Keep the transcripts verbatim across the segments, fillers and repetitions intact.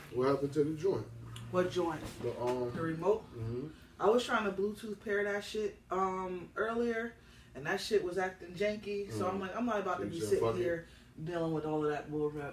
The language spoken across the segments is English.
What happened to the joint? What joint? The um. The remote. Mm-hmm. I was trying to Bluetooth pair that shit um earlier, and that shit was acting janky. Mm-hmm. So I'm like, I'm not about so to be sitting here it. dealing with all of that bullshit.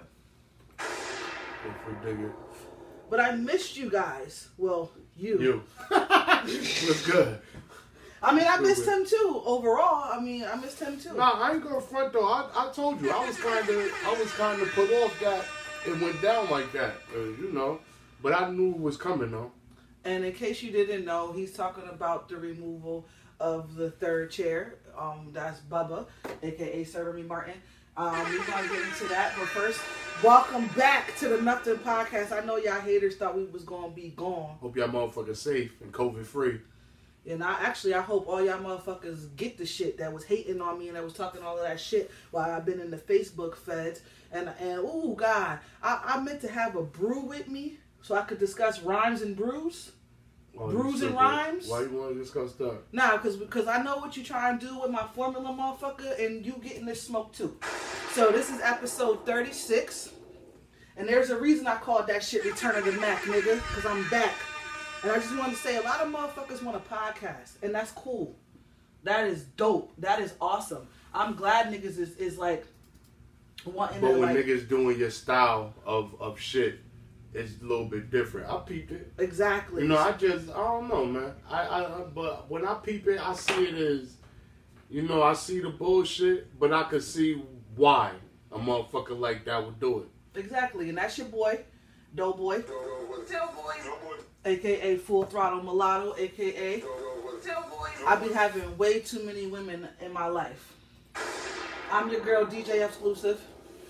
But I missed you guys. Well, you. You. What's good? I mean, I missed him too. Overall, I mean, I missed him too. Nah, I ain't gonna front though. I, I told you I was kind of I was kind of put off that it went down like that. Uh, you know, but I knew it was coming though. And in case you didn't know, he's talking about the removal of the third chair. Um, that's Bubba, aka Sir Remy Martin. Um, we're gonna get into that, but first, welcome back to the Nothing Podcast. I know y'all haters thought we was gonna be gone. Hope y'all motherfuckers safe and COVID free. And I actually, I hope all y'all motherfuckers get the shit that was hating on me and that was talking all of that shit while I've been in the Facebook feds. And, and oh, God, I, I meant to have a brew with me so I could discuss rhymes and brews. Oh, brews and rhymes. Why you want to discuss that? Nah, because because I know what you try and do with my formula, motherfucker, and you getting this smoke, too. So this is episode thirty-six. And there's a reason I called that shit Return of the Mac, nigga, because I'm back. And I just wanted to say, a lot of motherfuckers want a podcast, and that's cool. That is dope. That is awesome. I'm glad niggas is, is like, wanting but to, when like... niggas doing your style of, of shit, it's a little bit different. I peeped it. Exactly. You know, I just, I don't know, man. I, I, I But when I peep it, I see it as, you know, I see the bullshit, but I could see why a motherfucker like that would do it. Exactly. And that's your boy, Doughboy. Doughboy. A K A Full Throttle Mulatto, A K A I be having way too many women in my life. I'm your girl, D J Exclusive.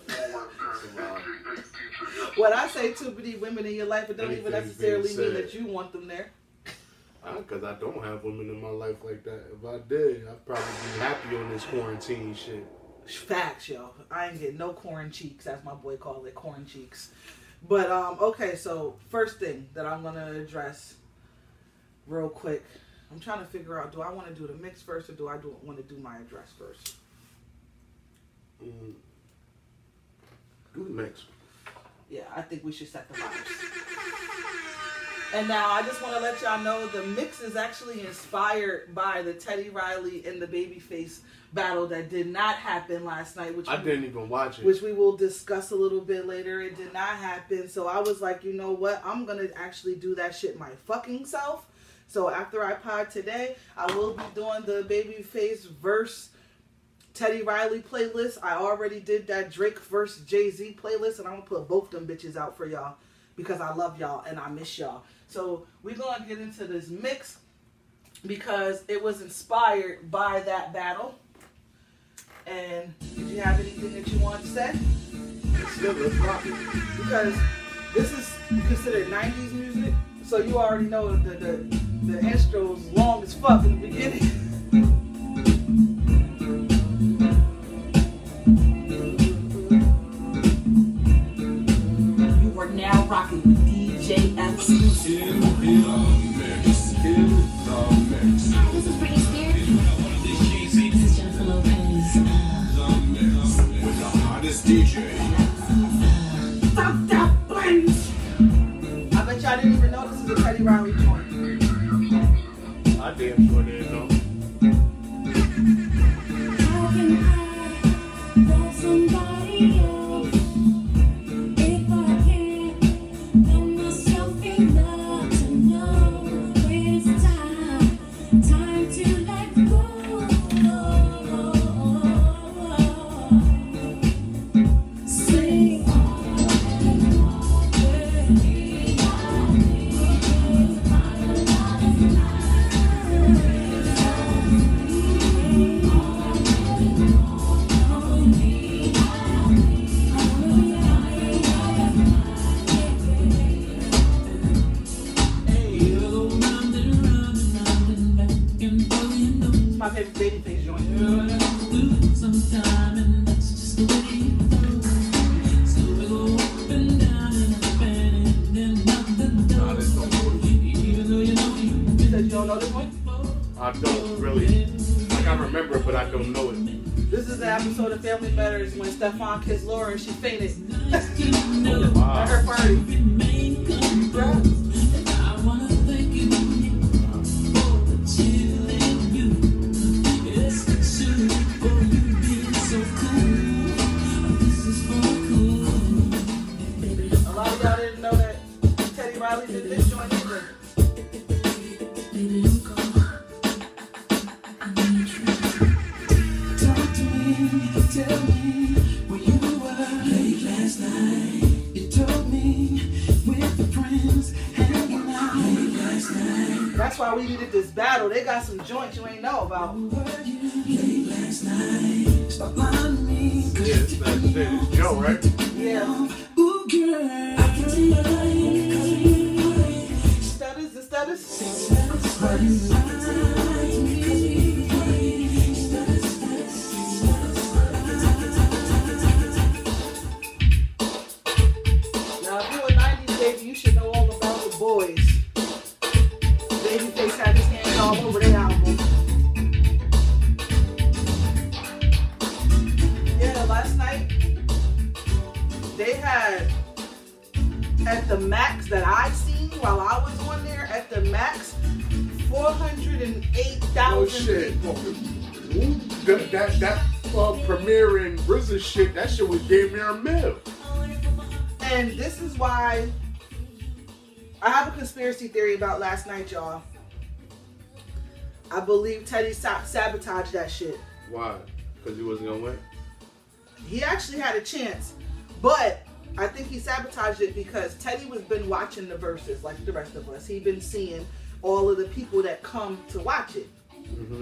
When I say too many women in your life, it don't Anything even necessarily mean that you want them there. Because I don't have women in my life like that. If I did, I'd probably be happy on this quarantine shit. Facts, yo. I ain't getting no corn cheeks, as my boy called it, corn cheeks. But, um, okay, so first thing that I'm going to address real quick. I'm trying to figure out, do I want to do the mix first or do I do, want to do my address first? Mm. Do the mix. Yeah, I think we should set the vibes. And now I just want to let y'all know the mix is actually inspired by the Teddy Riley and the Babyface battle that did not happen last night. Which I we, didn't even watch it. Which we will discuss a little bit later. It did not happen. So I was like, you know what? I'm going to actually do that shit my fucking self. So after I pod today, I will be doing the Babyface verse Teddy Riley playlist. I already did that Drake versus Jay-Z playlist. And I'm going to put both them bitches out for y'all. Because I love y'all and I miss y'all. So we're going to get into this mix. Because it was inspired by that battle. And did you have anything that you wanted to say? Still, let's rock it. Because this is considered nineties music, so you already know the the, the intro's long as fuck in the beginning. You are now rocking with D J Exclusive. In the mix. In the mix. Hi, this is Britney Spears. This is Jennifer Lopez. With the hottest D J. Stop that blend. I bet y'all didn't even know this is a Teddy Riley joint. I damn sure didn't know. How can I love somebody else if I can't love myself enough to know when it's time, time to let go? Sing. It's my favorite Babyface joint. Sometime and that's just the way it goes. So we go up and down and up and then nothing does. Even though you know you You said you don't know this one? I don't really. Like, I remember it, but I don't know it. This is the episode of Family Matters when Stefan kissed Laura and she fainted know Oh, wow. at her party. Riley's in this joint either. Baby, don't go. I need you. Talk to me, tell me where you were late last night. You told me with the friends hanging out late last night. That's why we needed this battle. They got some joints you ain't know about. Were you late last night? Stop lying to me. Yeah, it's that shit. It's Joe, right? Yeah. Ooh, girl, I can see your light. Stutters and stutters. But you lied to me. Now, if you're a nineties baby, you should know all about the boys. Babyface had his hands all over their album. Yeah, last night they had at the max that I seen while I was on there at the max four hundred eight Oh thousand shit. people. Ooh, that that, that uh, premiere and R Z A shit, that shit was damn near a mil. And this is why I have a conspiracy theory about last night, y'all. I believe Teddy sa- sabotaged that shit. Why? Because he wasn't gonna win. He actually had a chance, but I think he sabotaged it because Teddy was been watching the verses like the rest of us. He been seeing all of the people that come to watch it. Mm-hmm.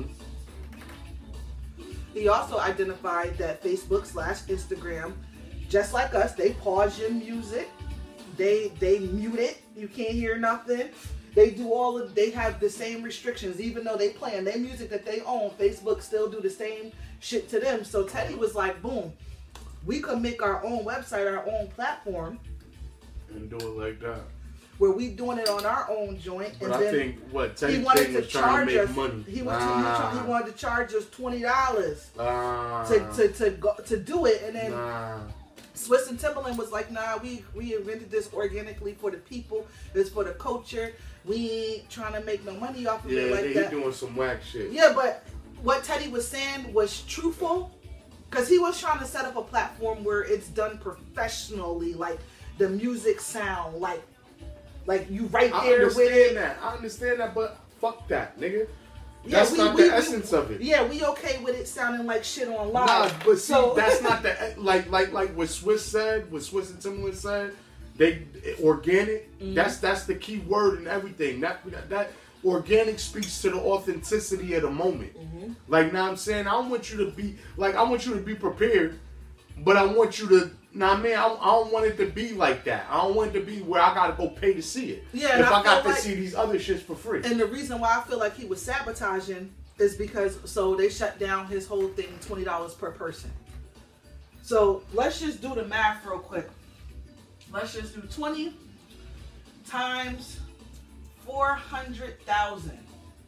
He also identified that Facebook slash Instagram, just like us, they pause your music. They they mute it. You can't hear nothing. They do all of, they have the same restrictions, even though they playing their music that they own. Facebook still do the same shit to them. So Teddy was like, boom, we could make our own website, our own platform, And do it like that. where we doing it on our own joint. But and I then think what he Teddy wanted thing to was trying charge to make us. money. He, was, Nah. he, he wanted to charge us twenty dollars Nah. to to to go to do it, and then. Nah. Swiss and Timberland was like, nah, we, we invented this organically for the people. It's for the culture. We ain't trying to make no money off of Yeah, it like they, that. he doing some whack shit. Yeah, but what Teddy was saying was truthful. Because he was trying to set up a platform where it's done professionally. Like, the music sound. Like, like you right I there with understand it. that. I understand that, but fuck that, nigga. Yeah, That's we- not we- the we- essence of it. Yeah, we okay with it sounding like shit on live. Nah, but see, So- that's not the like like like what Swiss said, what Swiss and Timberland said. They organic. Mm-hmm. That's that's the key word in everything. That that, that organic speaks to the authenticity of the moment. Mm-hmm. Like now, I'm saying I want you to be like I want you to be prepared, but I want you to. Nah, man, I, I don't want it to be like that. I don't want it to be where I gotta go pay to see it. Yeah, and if I I, got feel to like- see these other shits for free. And the reason why I feel like he was sabotaging is because so they shut down his whole thing twenty dollars per person. So let's just do the math real quick. Let's just do twenty times four hundred thousand.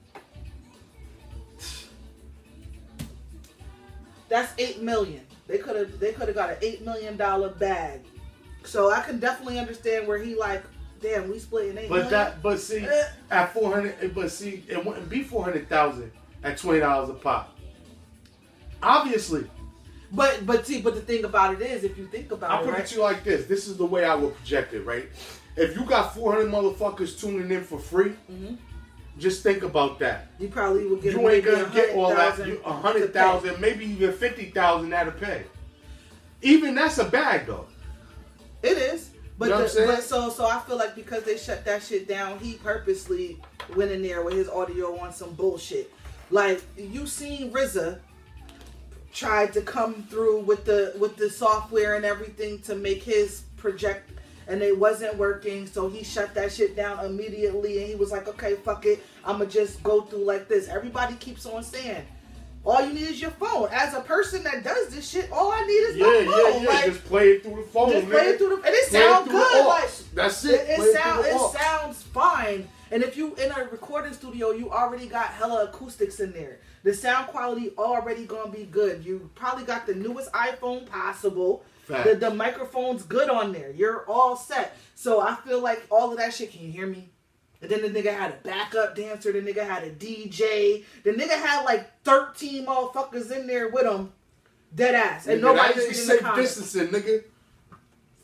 That's eight million. They could have they could have got an eight million dollar bag. So I can definitely understand where he like, damn, we splitting eight But million. that, but see, Eh. at four hundred, but see, it wouldn't be four hundred thousand at twenty dollars a pop. Obviously, But but see, but the thing about it is, if you think about I it, put right? it to you like this. This is the way I would project it, right? If you got four hundred motherfuckers tuning in for free, Mhm. just think about that. You probably would get You ain't maybe gonna get all that. $100,000 You- A hundred thousand, maybe even fifty thousand that'll pay. Even that's a bag though. It is, but, You know the, what I'm saying? but so so I feel like because they shut that shit down, he purposely went in there with his audio on some bullshit. Like you seen R Z A tried to come through with the with the software and everything to make his project, and it wasn't working, so he shut that shit down immediately, and he was like, okay, fuck it, I'ma just go through like this. Everybody keeps on saying, all you need is your phone. As a person that does this shit, all I need is Yeah, my yeah, phone. yeah. Like, just play it through the phone. just play nigga. it through the, and it Play it sounds through the good. aux. Like That's it, it. it, Play it sound, through the it aux. sounds fine. And if you in a recording studio, you already got hella acoustics in there. The sound quality already gonna be good. You probably got the newest iPhone possible. Facts. The, the microphone's good on there. You're all set. So I feel like all of that shit. Can you hear me? And then the nigga had a backup dancer. The nigga had a D J. The nigga had like thirteen motherfuckers in there with him. Dead ass. And Nigga, nobody's that ain't reading the safe comments. distancing, nigga.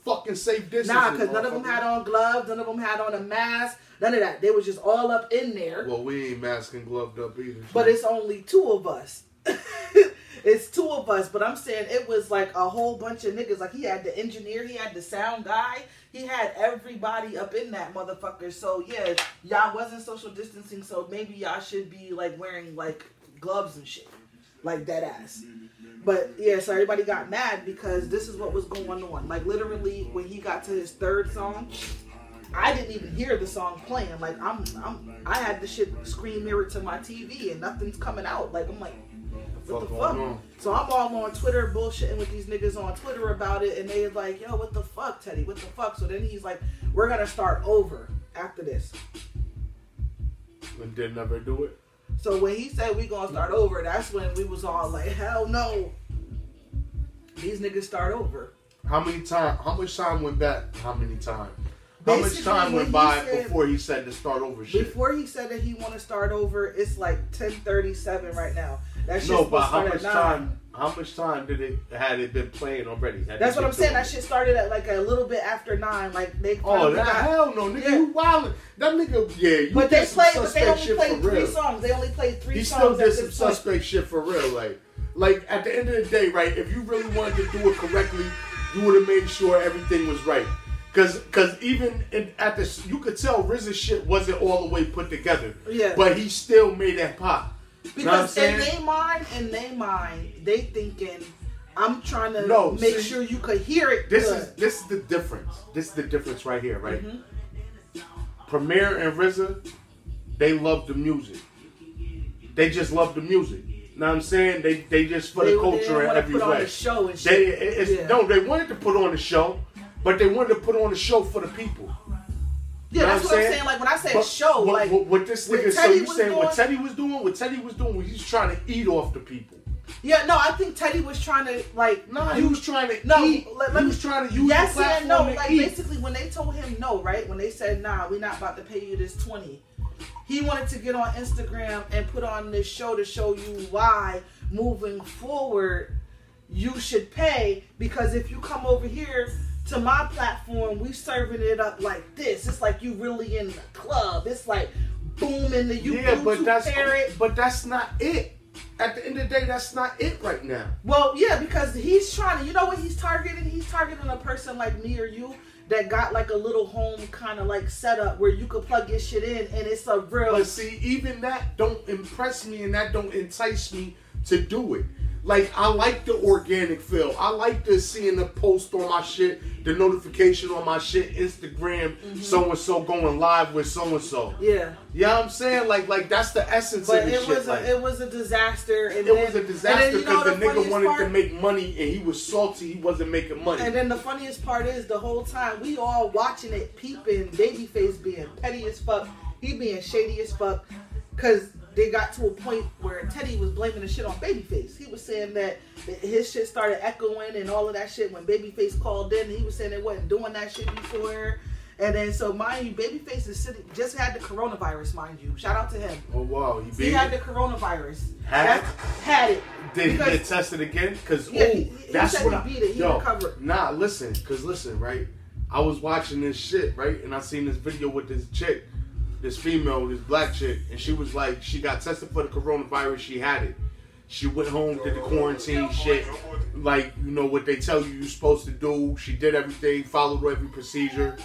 fucking safe distance. Nah, because none of them had on gloves. None of them had on a mask. None of that. They was just all up in there. Well, we ain't mask and gloved up either. But it's only two of us. It's two of us. But I'm saying it was like a whole bunch of niggas. Like he had the engineer. He had the sound guy. He had everybody up in that motherfucker. So yeah, y'all wasn't social distancing. So maybe y'all should be like wearing like gloves and shit. Like that ass. But yeah, so everybody got mad because this is what was going on. Like literally when he got to his third song, I didn't even hear the song playing. Like I'm, I'm, I had the shit screen mirrored to my T V and nothing's coming out. Like I'm like, what the fuck? So I'm all on Twitter bullshitting with these niggas on Twitter about it, and they like, yo, what the fuck, Teddy? What the fuck? So then he's like, we're gonna start over after this. And did never do it. So when he said we gonna start over, that's when we was all like, hell no. These niggas start over. How many time? How much time went back? How many times? How Basically, much time when went he by said- before he said to start over shit? Before he said that he want to start over, it's like ten thirty-seven right now. That shit's No, supposed but to how start much at nine. time? How much time did it had it been playing already? Had That's they what I'm been saying. doing That it? shit started at like a little bit after nine. Like they. Oh, finally that got- hell no, nigga, Yeah. you wildin'. That nigga, yeah, you But did they some played. But they suspect only shit played for three real. songs. They only played three He songs. still at did this some point. suspect shit for real. Like, like at the end of the day, right? If you really wanted to do it correctly, you would have made sure everything was right. Cause, cause even in, at this, you could tell R Z A's shit wasn't all the way put together. Yeah. But he still made that pop. Know what I'm Because in saying? their mind, in their mind, they thinking, I'm trying to No, make see, sure you could hear it. This good. is this is the difference. This is the difference right here, right? Mm-hmm. Premier and R Z A, they love the music. They just love the music. Know what I'm saying? They they just for They- the they culture didn't in wanna every put on way. the show and They shit. it's, Yeah. no, they wanted to put on the show, but they wanted to put on the show for the people. Yeah, know that's what what I'm I'm saying? saying. Like when I said But show, what, like what, what this what nigga, so Teddy you was saying what doing- Teddy was doing? What Teddy was doing was he's trying to eat off the people. yeah, no, I think Teddy was trying to like Nah, he was trying to No, eat. let- he let me- was trying to use yes the and platform no. to Like eat. basically, when they told him no, right? When they said, "Nah, we're not about to pay you this twenty," he wanted to get on Instagram and put on this show to show you why moving forward you should pay, because if you come over here to my platform, we serving it up like this. It's like you really in the club. It's like booming the you Yeah, but Bluetooth that's parrot. but that's not it. At the end of the day, that's not it right now. Well, yeah, because he's trying to, you know what he's targeting? He's targeting a person like me or you that got like a little home kind of like setup where you could plug your shit in and it's a real. But see, even that don't impress me and that don't entice me to do it. Like, I like the organic feel. I like the seeing the post on my shit, the notification on my shit, Instagram, Mm-hmm. so-and-so going live with so-and-so. Yeah. You know what I'm saying? Like, like that's the essence But of this it shit. was like, a, it was a disaster. And it then, was a and disaster then, you because know the, the nigga funniest wanted part? to make money and he was salty. He wasn't making money. And then the funniest part is the whole time we all watching it, peeping, Babyface being petty as fuck, he being shady as fuck, because they got to a point where Teddy was blaming the shit on Babyface. He was saying that his shit started echoing and all of that shit when Babyface called in. He was saying they wasn't doing that shit before. And then, so mind you, Babyface is sitting, just had the coronavirus, mind you. Shout out to him. oh, wow. He, He beat had it? the coronavirus. Had it? That's- Had it. Did he Because- get tested again? Because Yeah, oh, he- he that's said what he I, beat it. He yo, recovered. Nah, listen, because listen, right? I was watching this shit, right? And I seen this video with this chick, this female, this black chick, and she was like, she got tested for the coronavirus. She had it. She went home, did the quarantine shit, like, you know, what they tell you you're supposed to do. She did everything, followed every procedure.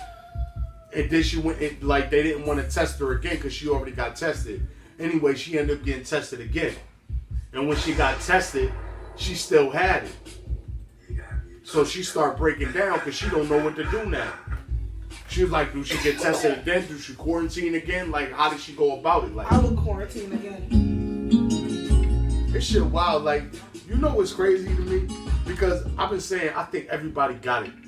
And then she went, it, like, they didn't want to test her again because she already got tested. Anyway, she ended up getting tested again. And when she got tested, she still had it. So she started breaking down because she don't know what to do now. She was like, do she get tested again? Do she quarantine again? Like, how did she go about it? Like, I would quarantine again. this shit wild. Like, you know what's crazy to me? Because I've been saying I think everybody got it.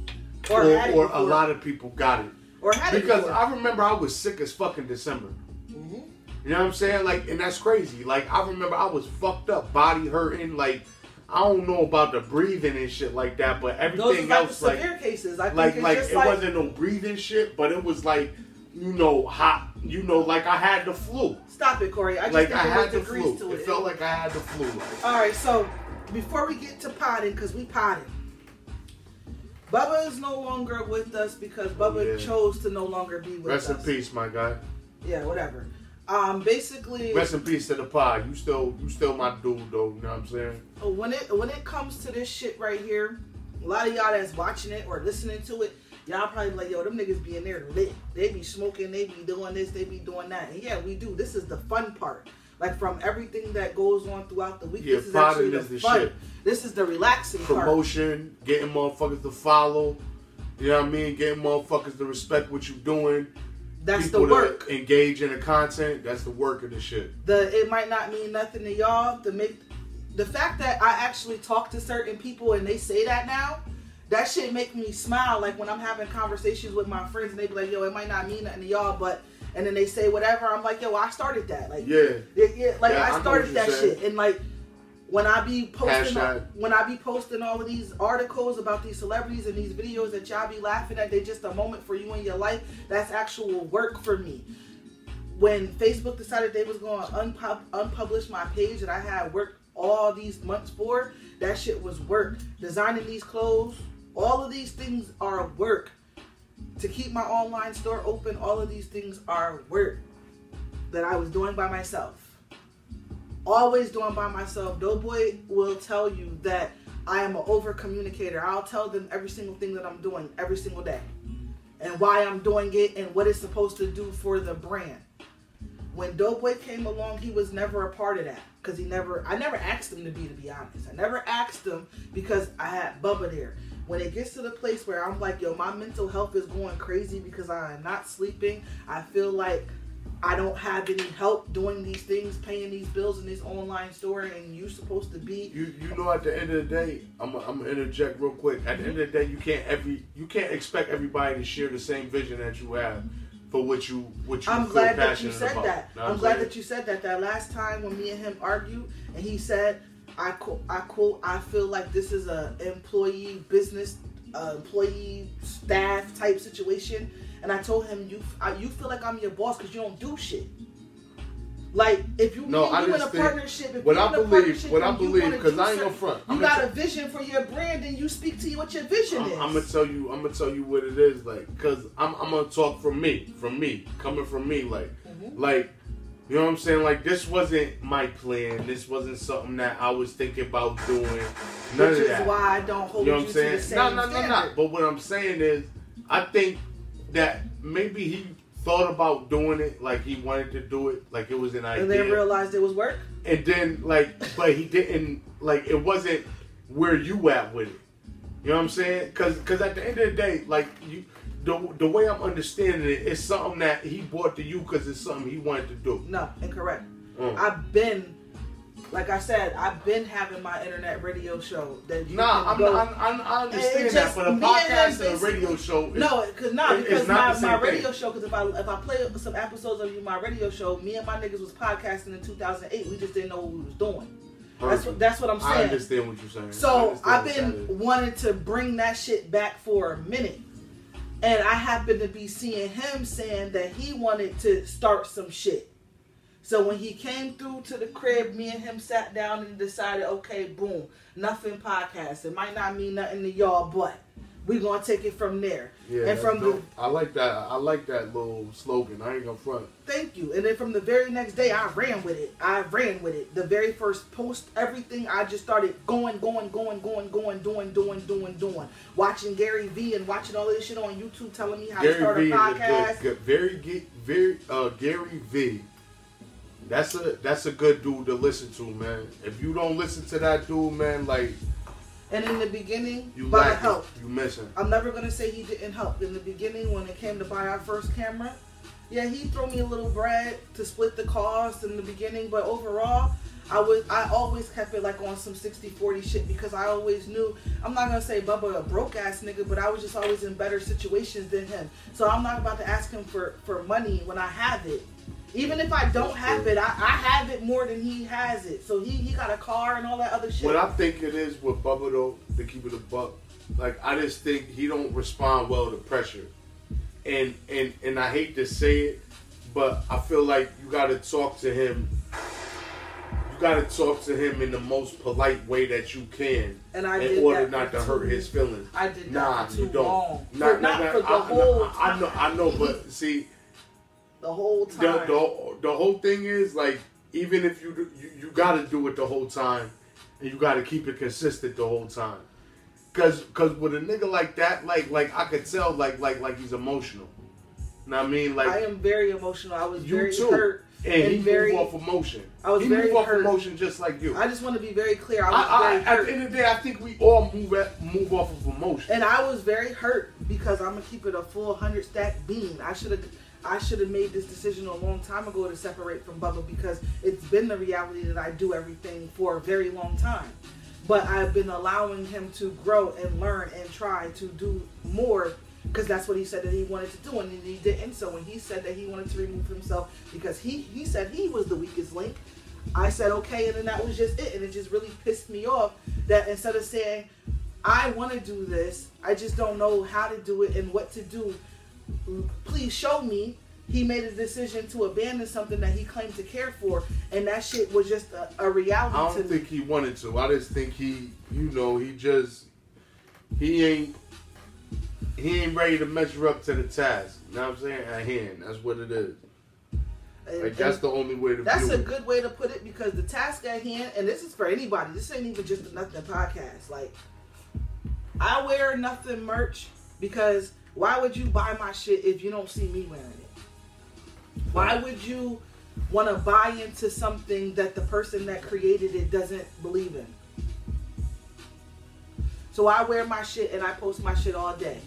Or, Or, had it or a before. lot of people got it. Or had it Because before. I remember I was sick as fucking December. Mm-hmm. You know what I'm saying? Like, and that's crazy. Like, I remember I was fucked up, body hurting. Like, I don't know about the breathing and shit like that, but Those everything is like the else, like, severe cases. I think like, it's like just it like, wasn't no breathing shit, but it was like, you know, hot. You know, like I had the flu. Stop it, Corey. I just Like think I there had was the degrees flu. to It it. felt like I had the flu. Like, All right, so before we get to potting, because we potting, Bubba is no longer with us because Bubba Yeah. chose to no longer be with Rest us. in peace, my guy. Yeah, whatever. Um, basically, Rest in peace to the pod. You still, you still my dude, though. You know what I'm saying? when it when it comes to this shit right here, a lot of y'all that's watching it or listening to it, y'all probably be like, yo, them niggas be in there lit. They be smoking, they be doing this, they be doing that. And yeah, we do. This is the fun part. Like, from everything that goes on throughout the week, Yeah, this is actually the is the fun. shit. This is the relaxing part. Promotion, getting motherfuckers to follow. You know what I mean? Getting motherfuckers to respect what you doing. That's People the work. to engage in the content. That's the work of the shit. The it might not mean nothing to y'all. To make the fact that I actually talk to certain people and they say that now, that shit make me smile. Like when I'm having conversations with my friends and they be like, "Yo, it might not mean nothing to y'all," but and then they say whatever. I'm like, "Yo, I started that." Like, Yeah. yeah, yeah, like Yeah, I know I what started you're that saying. shit. And like when I be posting, Hashtag. when I be posting all of these articles about these celebrities and these videos that y'all be laughing at, they just a moment for you in your life. That's actual work for me. When Facebook decided they was going to unpub- unpublish my page that I had worked all these months for, that shit was work. Designing these clothes, all of these things are work. To keep my online store open, all of these things are work that I was doing by myself. Always doing by myself. Doughboy will tell you that I am an over communicator. I'll tell them every single thing that I'm doing every single day and why I'm doing it and what it's supposed to do for the brand. When Doughboy came along, he was never a part of that because he never, I never asked him to be, to be honest. I never asked him because I had Bubba there. When it gets to the place where I'm like, yo, my mental health is going crazy because I am not sleeping. I feel like I don't have any help doing these things, paying these bills in this online store, and you supposed to be. You you know, at the end of the day, I'm I'm gonna interject real quick. At the end of the day, you can't every you can't expect everybody to share the same vision that you have for what you what you I'm feel glad that you passionate said about. that. Know what I'm glad saying? that you said that. That last time when me and him argued, and he said, "I quote, I quote, I feel like this is a employee business, uh, employee staff type situation." And I told him, "You, I, you feel like I'm your boss because you don't do shit." Like if you No, me and I you in a just think partnership, if what you're I in a believe- partnership what I and you believe, wanna 'cause do I ain't gonna something, front. you I'ma got t- a vision for your brand, and you speak to what your vision I'm, is. I'm gonna tell you. I'm gonna tell you what it is like, cause I'm I'm gonna talk from me, from me, coming from me, like, Mm-hmm. like, you know what I'm saying? Like, this wasn't my plan. This wasn't something that I was thinking about doing. None Which of is that. why I don't hold You know you what I'm to the saying? same No, no, no, no. standard. But what I'm saying is, I think that maybe he thought about doing it, like he wanted to do it, like it was an idea. And then realized it was work. And then, like, but he didn't, like, it wasn't where you at with it. You know what I'm saying? Because cause at the end of the day, like, you, the, the way I'm understanding it, it's something that he brought to you because it's something he wanted to do. No, incorrect. Mm. I've been, like I said, I've been having my internet radio show that you Nah, can I'm, go. I'm, I'm, I understand It's that, just but a me and him podcast and a basically- radio show is, No, cause not it- it's because not my, the same my thing. radio show. Because if I if I play some episodes of you my radio show, me and my niggas was podcasting in two thousand eight. We just didn't know what we was doing. That's what that's what I'm I saying. understand what you're saying. I So understand I've what been that is. wanting to bring that shit back for a minute. And I happen to be seeing him saying that he wanted to start some shit. So when he came through to the crib, me and him sat down and decided, okay, boom, nothing podcast. It might not mean nothing to y'all, but we're going to take it from there. Yeah, and that's from dope. I like that. I like that little slogan. I ain't gonna front. the, thank you. And then from the very next day, I ran with it. I ran with it. The very first post, everything, I just started going, going, going, going, going, doing, doing, doing, doing. Watching Gary Vee and watching all this shit on YouTube telling me how to start Gary a V podcast. is a good, good very ge- very uh, Gary V. That's a that's a good dude to listen to, man. If you don't listen to that dude, man, like And in the beginning, you by lack help. you missing. I'm never gonna say he didn't help. In the beginning, when it came to buy our first camera, yeah, he threw me a little bread to split the cost in the beginning. But overall, I was I always kept it like on some sixty forty shit because I always knew I'm not gonna say Bubba a broke ass nigga, but I was just always in better situations than him. So I'm not about to ask him for for money when I have it. Even if I don't have it, I, I have it more than he has it. So he, he got a car and all that other shit. What I think it is with Bubba though, to keep it a buck, like I just think he don't respond well to pressure, and and and I hate to say it, but I feel like you got to talk to him. You gotta talk to him in the most polite way that you can, And I in did order that not for to hurt two- his feelings. I did that Nah, for too you don't. long. Nah, For- not nah, for the I, whole nah, I know, I know, but see, The whole the, time. the the whole thing is like, even if you do- you, you gotta do it the whole time, and you gotta keep it consistent the whole time. Cause, cause with a nigga like that, like, like I could tell, like, like, like he's emotional. Know what I mean? Like, I am very emotional. I was you very too. hurt. And, and he very- move off emotion. I was he very move off hurt. emotion just like you. I just want to be very clear. I was I, I, very at hurt. the end of the day, I think we all move at, move off of emotion. And I was very hurt because I'm gonna keep it a full hundred stack bean. I should have, I should have made this decision a long time ago to separate from Bubba because it's been the reality that I do everything for a very long time. But I've been allowing him to grow and learn and try to do more because that's what he said that he wanted to do, and he didn't. So when he said that he wanted to remove himself because he he said he was the weakest link, I said okay, and then that was just it, and it just really pissed me off that instead of saying I want to do this, I just don't know how to do it and what to do, please show me, he made a decision to abandon something that he claimed to care for, and that shit was just a, a reality I to don't me. think he wanted to. I just think he, you know, he just he ain't he ain't ready to measure up to the task. You know what I'm saying? At hand, that's what it is. And- Like that's and the only way to that's view a it. good way to put it because the task at hand, and this is for anybody, this ain't even just a Nothing podcast. Like, I wear Nothing merch because why would you buy my shit if you don't see me wearing it? Why would you want to buy into something that the person that created it doesn't believe in? So I wear my shit and I post my shit all day.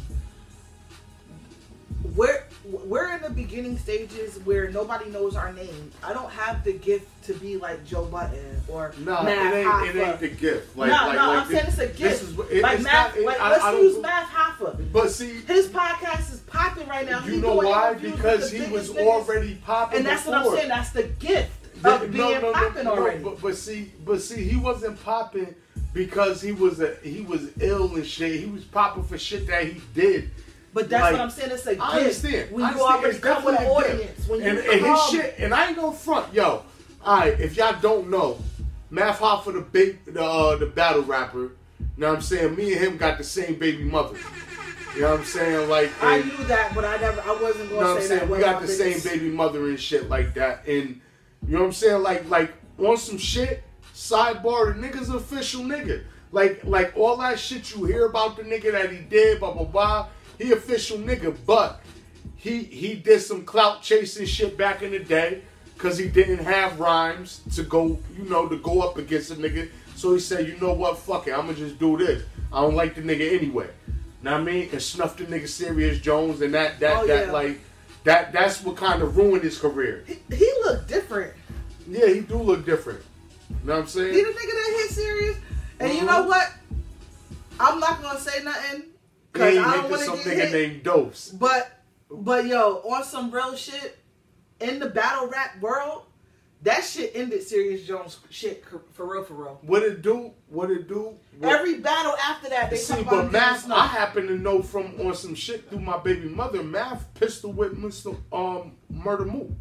We're, we're in the beginning stages where nobody knows our name. I don't have the gift to be like Joe Button or No, Math it ain't, it Hoffa. ain't the gift. Like, no, like, no, like I'm this- saying it's a this gift. is what- it- like it's Math, not- it- like I- let's I don't use do- Math Hoffa. But see, His podcast is popping right now. you He know doing why? interviews with Because the he was biggest niggas. already popping. And that's what I'm before. saying. That's the gift No, of being no, no, popping no, already. But, but see, but see, he wasn't popping because he was a he was ill and shit. He was popping for shit that he did. But that's Like, what I'm saying. It's a gift. I understand. When I you understand. already It's come with an definitely a gift. audience. When you and, and his come, shit, and I ain't gonna front, yo. All right, if y'all don't know, Math Hoffa, the big, the uh, the battle rapper. You know what I'm saying? Me and him got the same baby mother. You know what I'm saying? Like, I and- knew that, but I never. I wasn't you know going what to I'm say that. saying? We Well, got my the same biggest- baby mother and shit like that. And you know what I'm saying? Like, like on some shit, sidebar, the nigga's an official nigga. Like, like all that shit you hear about the nigga that he did, blah blah blah. He official nigga, but he he did some clout chasing shit back in the day because he didn't have rhymes to go, you know, to go up against a nigga. So he said, you know what, fuck it, I'm gonna just do this. I don't like the nigga anyway. Know what I mean? And snuff the nigga Serious Jones and that that Oh, that yeah. like that that's what kind of ruined his career. He, he looked different. Yeah, he do look different. You know what I'm saying? He the nigga that hit serious. And you Mhm. know what? I'm not gonna say nothing He because ain't I hit don't to want some to get nigga hit. named Dose. But but yo, on some real shit in the battle rap world, that shit ended Serious Jones shit for real, for real. What it do? What it do? What, Every battle after that, they see, talk but about Math, Snuff. I happen to know from on some shit through my baby mother. Math pistol with Mister Um Murder Mook.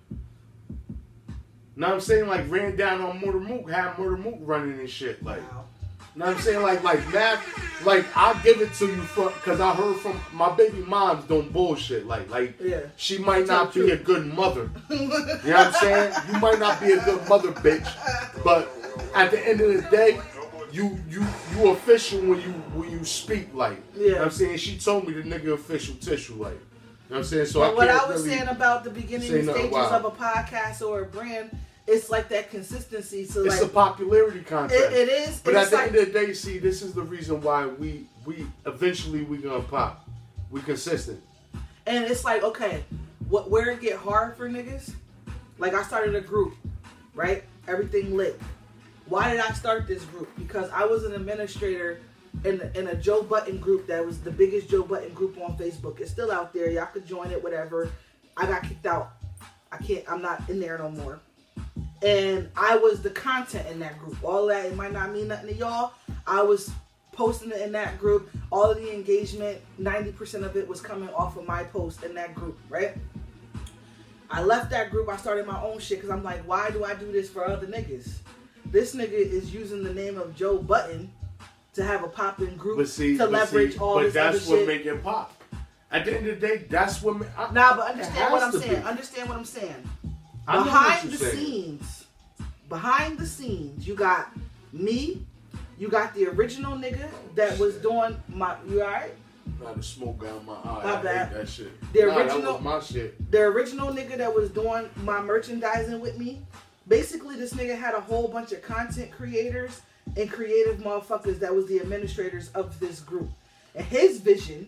Know what I'm saying? Like ran down on Murder Mook, had Murder Mook running and shit. Like, Wow. know what I'm saying? Like, like Math, like I give it to you for because I heard from my baby moms don't bullshit. Like, like Yeah. she might Tell not the be a truth. good mother. You know what I'm saying? You might not be a good mother, bitch. But at the end of the day, you you you official when you when you speak like. You know Yeah. what I'm saying? She told me the nigga official tissue like. You know what I'm saying? So But I what can't I was really saying about the beginning say nothing stages wild. of a podcast or a brand, it's like that consistency. So It's like a popularity contest. it, it is. But it's at the like, end of the day, see, this is the reason why we we eventually we gonna pop. We consistent. and it's like okay, what where it get hard for niggas? Like I started a group, right? Everything lit. Why did I start this group? Because I was an administrator in in a Joe Button group that was the biggest Joe Button group on Facebook. It's still out there. Y'all could join it, whatever. I got kicked out. I can't. I'm not in there no more. And I was the content in that group. All that, it might not mean nothing to y'all. I was posting it in that group. All of the engagement, ninety percent of it was coming off of my post in that group, right? I left that group. I started my own shit because I'm like, why do I do this for other niggas? This nigga is using the name of Joe Budden to have a popping group But see, to but leverage see, all but this other that's what shit. make it pop. At the end of the day, that's what. ma- I, Nah, but it understand has what I'm to saying. be. Understand what I'm saying. I know what Behind you're the saying. scenes, behind the scenes, you got me. You got the original nigga that was doing my. You alright? Nah, the smoke down my eye. My I bad. hate that shit. The nah, original- that was my shit. The original nigga that was doing my merchandising with me. Basically, this nigga had a whole bunch of content creators and creative motherfuckers that was the administrators of this group. And his vision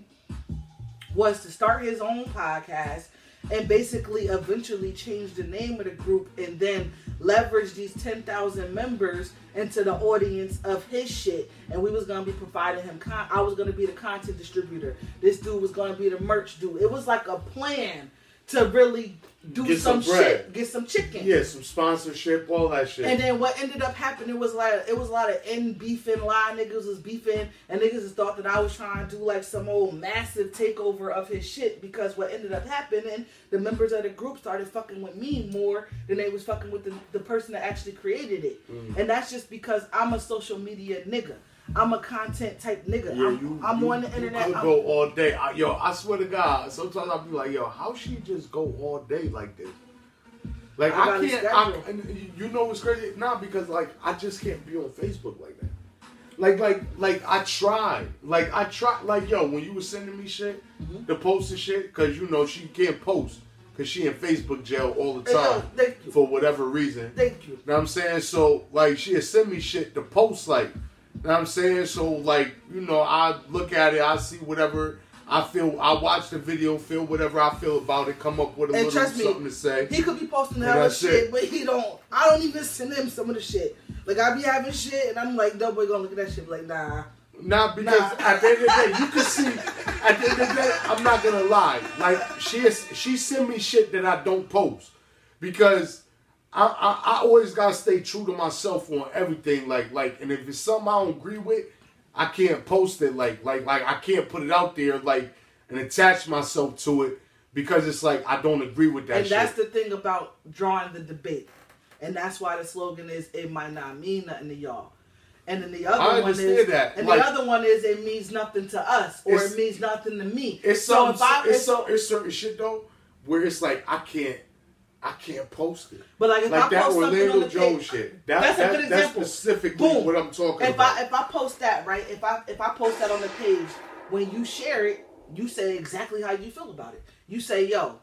was to start his own podcast and basically eventually change the name of the group and then leverage these ten thousand members into the audience of his shit. And we was going to be providing him con- I was going to be the content distributor. This dude was going to be the merch dude. It was like a plan to really do Get some, some bread. shit, get some chicken. Yeah, some sponsorship, all that shit. And then what ended up happening was like it was a lot of in beefing, lie niggas was beefing, and niggas just thought that I was trying to do like some old massive takeover of his shit. Because what ended up happening, the members of the group started fucking with me more than they was fucking with the, the person that actually created it. Mm. And that's just because I'm a social media nigga. I'm a content type nigga. Yeah, I'm, you, I'm you, on the internet. You could I'm- go all day. I, yo, I swear to God, sometimes I'll be like, yo, how she just go all day like this? Like, I I, got a can't, I, schedule. and you know what's crazy? Nah, because, like, I just can't be on Facebook like that. Like, like, like, I tried. Like, I tried. Like, yo, when you was sending me shit, Mhm. the post and shit, because, you know, she can't post. Because she in Facebook jail all the Hey, yo, time. thank you. For whatever reason. Thank you. Know what I'm saying? So, like, she'd send me shit to post, like, know what I'm saying? So, like, you know, I look at it, I see whatever I feel, I watch the video, feel whatever I feel about it, come up with a And little trust me, something to say. He could be posting And hella that's shit, it. but he don't. I don't even send him some of the shit. Like I be having shit, and I'm like, Doughboy gonna look at that shit like, nah. Not because Nah. at the end of the day, you can see, at the end of the day, I'm not going to lie. Like, she is, she send me shit that I don't post. Because I, I, I always got to stay true to myself on everything. Like, like, and if it's something I don't agree with, I can't post it. Like, like, like, I can't put it out there, like, and attach myself to it. Because it's like, I don't agree with that And shit. that's the thing about drawing the debate. And that's why the slogan is, it might not mean nothing to y'all. And then the other I one understand is, that. and Like- the other one is, it means nothing to us, or It's- it means nothing to me. It's so some, if I, it's if- some, it's certain shit though, where it's like, I can't, I can't post it. but like if Like I that post something on Orlando the Jones page, shit. That, that's a that, good that's example. specifically Boom. what I'm talking if about. I if I post that right, if I if I post that on the page, when you share it, you say exactly how you feel about it. You say, "Yo,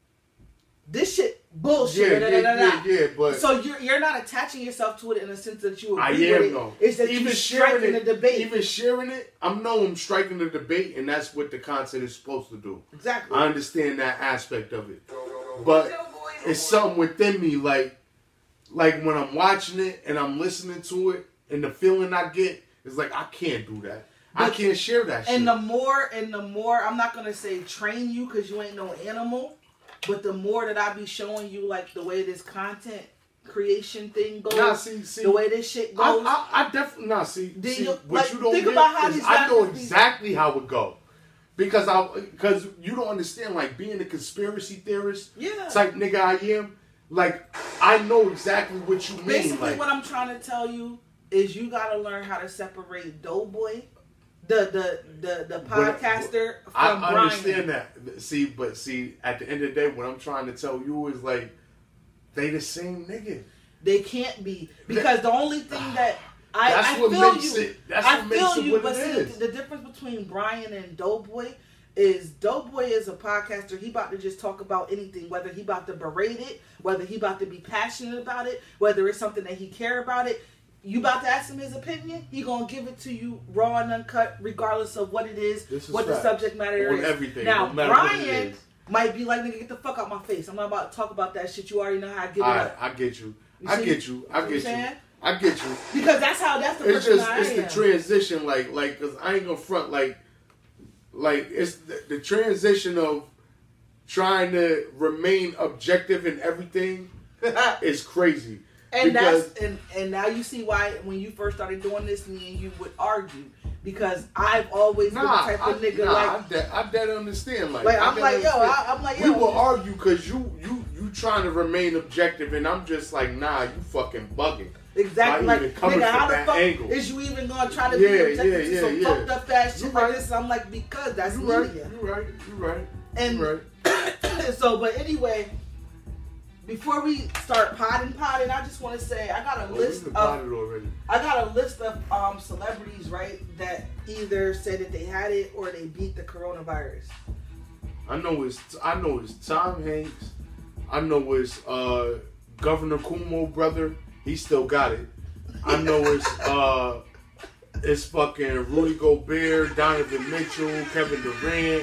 this shit bullshit." Yeah, da, yeah, da, da, yeah, da. yeah, but So you're you're not attaching yourself to it in a sense that you I agree am with it. though. It's that even you sharing striking it, the debate. even sharing it, I'm know I'm striking the debate, and that's what the content is supposed to do. exactly. I understand that aspect of it, but it's something within me, like, like when I'm watching it and I'm listening to it, and the feeling I get is like I can't do that. I But- can't share that shit. And the more and the more, I'm not gonna say train you because you ain't no animal, but the more that I be showing you like the way this content creation thing goes, Nah, see, see, the way this shit I, goes. I, I definitely not see. Do see you- what like, you don't think get about how is these I know rappers be- exactly how it go, because I because you don't understand. Like being a conspiracy theorist Yeah. type nigga I am. Like I know exactly what you mean. Basically, like, what I'm trying to tell you is you gotta learn how to separate Doughboy, the the the the What- podcaster, from I Brian. understand that. See, but see, at the end of the day, what I'm trying to tell you is like they the same nigga. They can't be because the only thing that I, That's I what feel makes you. it- that's I what feel makes it you, what but it see, is. the, the difference between Brian and Doughboy is Doughboy is a podcaster. He about to just talk about anything, whether he about to berate it, whether he about to be passionate about it, whether it's something that he care about it. You about to ask him his opinion, he gonna give it to you raw and uncut, regardless of what it is, This is what the fact. subject matter On is. everything, Now, no matter what it Brian is. might be like, nigga, get the fuck out my face. I'm not about to talk about that shit. You already know how I get All it right, up. I get you. You I see? get you. I See what I'm get you. saying? I get you. Because that's how that's the It's person just I it's am. the transition, like like because I ain't gonna front like like it's the, the transition of trying to remain objective in everything is crazy. And because that's and, and now you see why when you first started doing this, me and you would argue because I've always nah, been the type I, of nigga nah, like I, de- I dead understand. Like, like I I'm dead like yo, understand. I, I'm like yo. we will argue because you you you you trying to remain objective, and I'm just like, nah, you fucking bugging. Exactly. Why Like, even coming nigga, from how the that fuck angle? is you even gonna try to Yeah, be objective yeah, to yeah, some yeah. fucked up ass shit You like right. this? I'm like, because that's You right, media. you right, you right, And you right. so, but anyway, before we start potting, potting, I just want to say I got a Oh, list we've of potted already. I got a list of um, celebrities, right, that either said that they had it or they beat the coronavirus. I know it's I know it's Tom Hanks. I know it's uh, Governor Cuomo brother. He still got it. I know it's uh, it's fucking Rudy Gobert, Donovan Mitchell, Kevin Durant.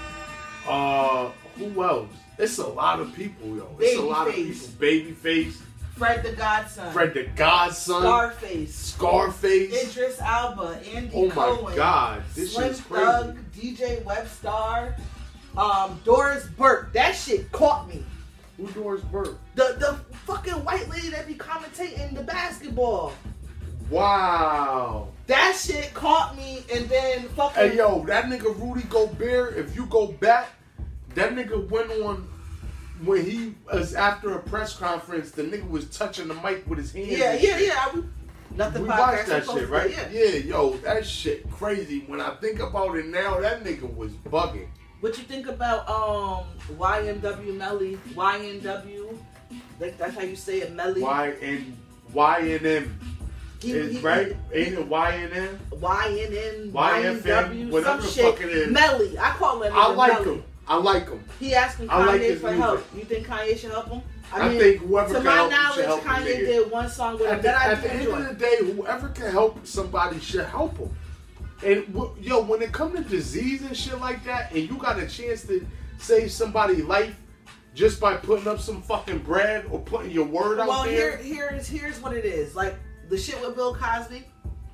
Uh, who else? It's a lot of people, yo. It's a lot of people. Babyface. Babyface, Fred the Godson. Fred the Godson, Scarface. Scarface. Idris Alba. Andy Oh my Cohen. God, this Slim shit's crazy. Thug. D J Webstar. Um, Doris Burke. That shit caught me. Who Doris Burke? The the fucking white lady that be commentating the basketball. Wow. That shit caught me, and then fucking. Hey yo, that nigga Rudy Gobert, if you go back, that nigga went on when he was after a press conference, the nigga was touching the mic with his hands. Yeah, and yeah, shit. yeah. I, nothing. We podcast watched that supposed shit, to- right? Yeah. Yeah, yo, that shit crazy. When I think about it now, that nigga was bugging. What you think about um Y N W Melly? Y N W. Like, that's how you say it, Melly. Y and Y and M. He- Is, he- right? he- Ain't it Y and M? Y N N, Y Y N F W, M, whatever some the shit. fuck it is. Melly. I call him I like Melly. him. I like him. He asking I like Kanye his for music. help. You think Kanye should help him? I think whoever to can my help him knowledge, should help him, Kanye nigga. did one song with him At the, that I at the do end enjoy. of the day, whoever can help somebody should help them. And w- yo, when it comes to disease and shit like that, and you got a chance to save somebody's life just by putting up some fucking bread or putting your word out Well, there. here, here's here's what it is. Like the shit with Bill Cosby.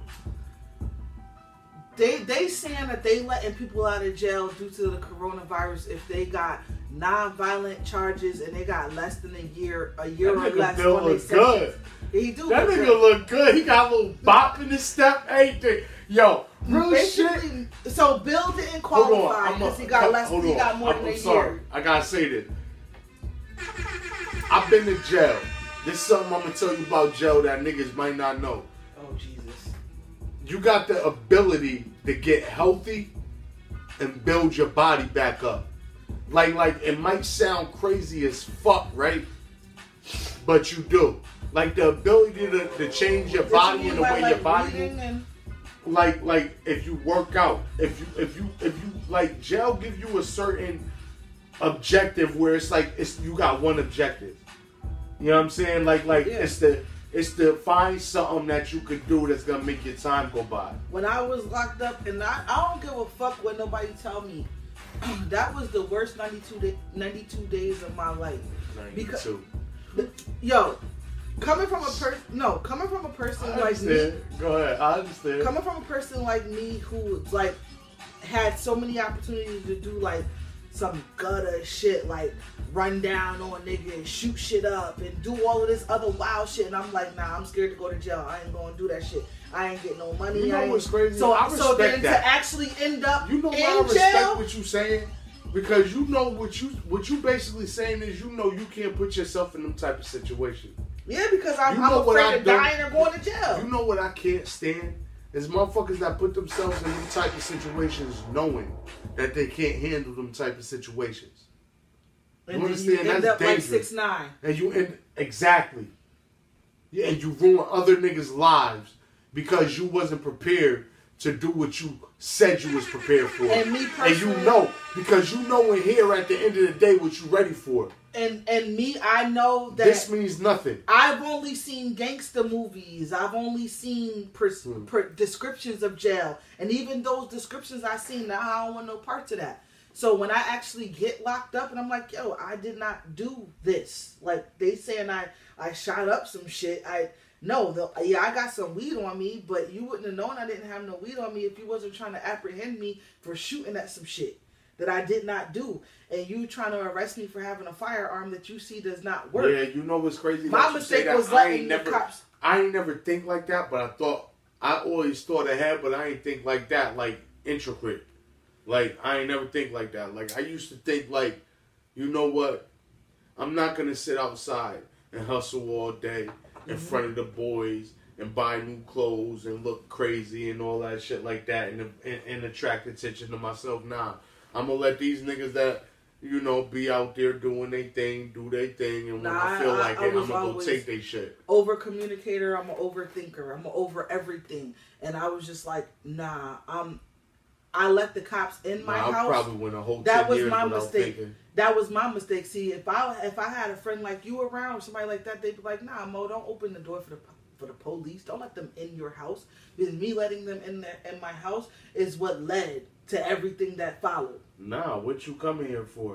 They they saying that they letting people out of jail due to the coronavirus if they got non-violent charges and they got less than a year a year That or nigga less Bill on their look good. sentence. He do That look nigga good. look good. He got a little bop in his step, everything. Yo, real shit. Basically, so Bill didn't Hold on, qualify I'm because a- he got less. hold He on. got more I'm, than I'm a sorry. year. I gotta say this. I've been to jail. This is something I'm gonna tell you about jail that niggas might not know. Oh Jesus! You got the ability to get healthy and build your body back up. Like, like it might sound crazy as fuck, right? But you do. Like the ability to, to change your Did body you and the mean by, way like, your body reading moves. and- Like, like if you work out, if you, if you, if you, like jail give you a certain objective where it's like it's you got one objective. You know what I'm saying? Like, like Yeah. it's the, it's to find something that you could do that's gonna make your time go by. When I was locked up, and I, I don't give a fuck what nobody tell me. That was the worst ninety-two, day, ninety-two days of my life. Because, ninety-two. yo, coming from a person, no, coming from a person I like me, understand. Go ahead. I understand. coming from a person like me who like had so many opportunities to do like some gutter shit, like run down on niggas, shoot shit up, and do all of this other wild shit, and I'm like, nah, I'm scared to go to jail. I ain't gonna do that shit. I ain't get no money. You know I ain't- what's crazy? So, I so then respect that. to actually end up You know why in I respect jail, what you saying? Because you know what you what you basically saying is you know you can't put yourself in them type of situations. yeah, because I'm, You I'm know what afraid I of don't- dying or going to jail. You know what I can't stand is motherfuckers that put themselves in them type of situations knowing that they can't handle them type of situations. and you then understand? you end That's up like dangerous. six nine. And you end exactly. Yeah, and you ruin other niggas' lives because you wasn't prepared to do what you said you was prepared for. And me And you personally- know, because you know in here at the end of the day what you ready for. And and me, I know that This means nothing. I've only seen gangster movies. I've only seen pers- Hmm. per- descriptions of jail, and even those descriptions I seen, now I don't want no parts of that. So when I actually get locked up, and I'm like, yo, I did not do this. Like they saying I I shot up some shit. I no, the, yeah, I got some weed on me, but you wouldn't have known I didn't have no weed on me if you wasn't trying to apprehend me for shooting at some shit that I did not do, and you trying to arrest me for having a firearm that you see does not work. Yeah, you know what's crazy? My that you say mistake that? was I letting ain't the never, cops- I ain't never think like that, but I thought I always thought ahead, but I ain't think like that, like intricate. Like I ain't never think like that. Like I used to think like, you know what? I'm not gonna sit outside and hustle all day in Mm-hmm. front of the boys and buy new clothes and look crazy and all that shit like that and, and, and attract attention to myself. Nah, I'm gonna let these niggas that, you know, be out there doing their thing, do their thing, and when Nah, I feel I- like I it, I'm was gonna go always- take their shit. Over communicator, I'm an overthinker. I'm over everything. And I was just like, nah, I'm I let the cops in my Nah, I house. probably went a whole That ten was years my without mistake. thinking. That was my mistake. See, if I if I had a friend like you around, or somebody like that, they'd be like, nah, Mo, don't open the door for the for the police. Don't let them in your house. Because me letting them in there in my house is what led to everything that followed. Nah, what you coming here for?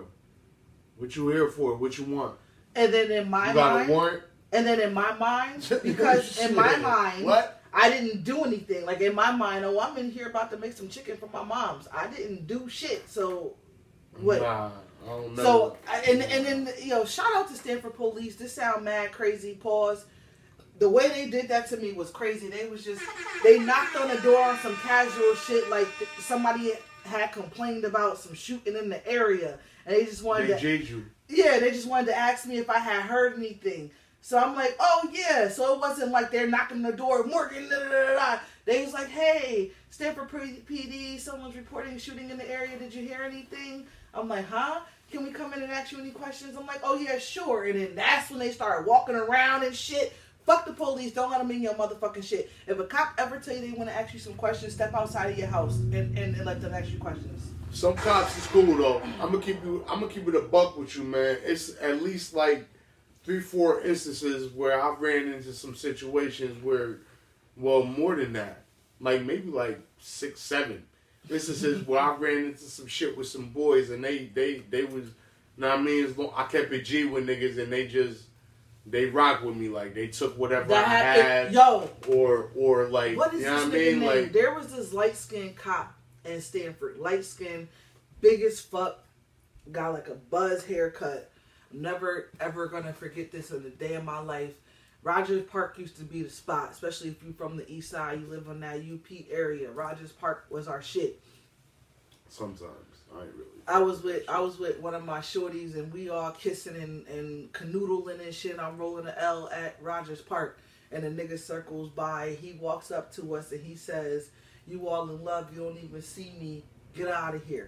What you here for? What you want? And then in my You got mind, a warrant? and then in my mind, because in my Shit. mind, What? I didn't do anything. Like in my mind, oh, I'm in here about to make some chicken for my mom's. I didn't do shit. So what? Nah, I don't know. So I- and and then you know, shout out to Stanford Police. This sound mad crazy. Pause. The way they did that to me was crazy. They was just they knocked on the door on some casual shit, like th- somebody had complained about some shooting in the area, and they just wanted they to jade you. yeah, they just wanted to ask me if I had heard anything. So I'm like, oh yeah. So it wasn't like they're knocking the door, Morgan. Da, da, da, da. They was like, hey, Stanford P D, someone's reporting shooting in the area. Did you hear anything? I'm like, huh? Can we come in and ask you any questions? I'm like, oh yeah, sure. And then that's when they started walking around and shit. Fuck the police. Don't let them in your motherfucking shit. If a cop ever tell you they want to ask you some questions, step outside of your house and, and, and let them ask you questions. Some cops is cool though. I'm gonna keep you. I'm gonna keep it a buck with you, man. It's at least like three, four instances where I ran into some situations where, well, more than that, like maybe like six, seven instances where I ran into some shit with some boys and they, they, they was, you know what I mean? As long, I kept it G with niggas and they just, they rock with me like they took whatever That I happened. had, Yo, or or like, what is you know this what I nigga mean? name? Like, There was this light skinned cop in Stanford. Light skinned, big as fuck, got like a buzz haircut. I'm never ever gonna forget this in the day of my life. Rogers Park used to be the spot, especially if you're from the east side, you live in that U P area. Rogers Park was our shit. sometimes I ain't really. I was with I was with one of my shorties and we all kissing and, and canoodling and shit. I'm rolling the L at Rogers Park and the nigga circles by. He walks up to us and he says, "You all in love, you don't even see me. Get out of here."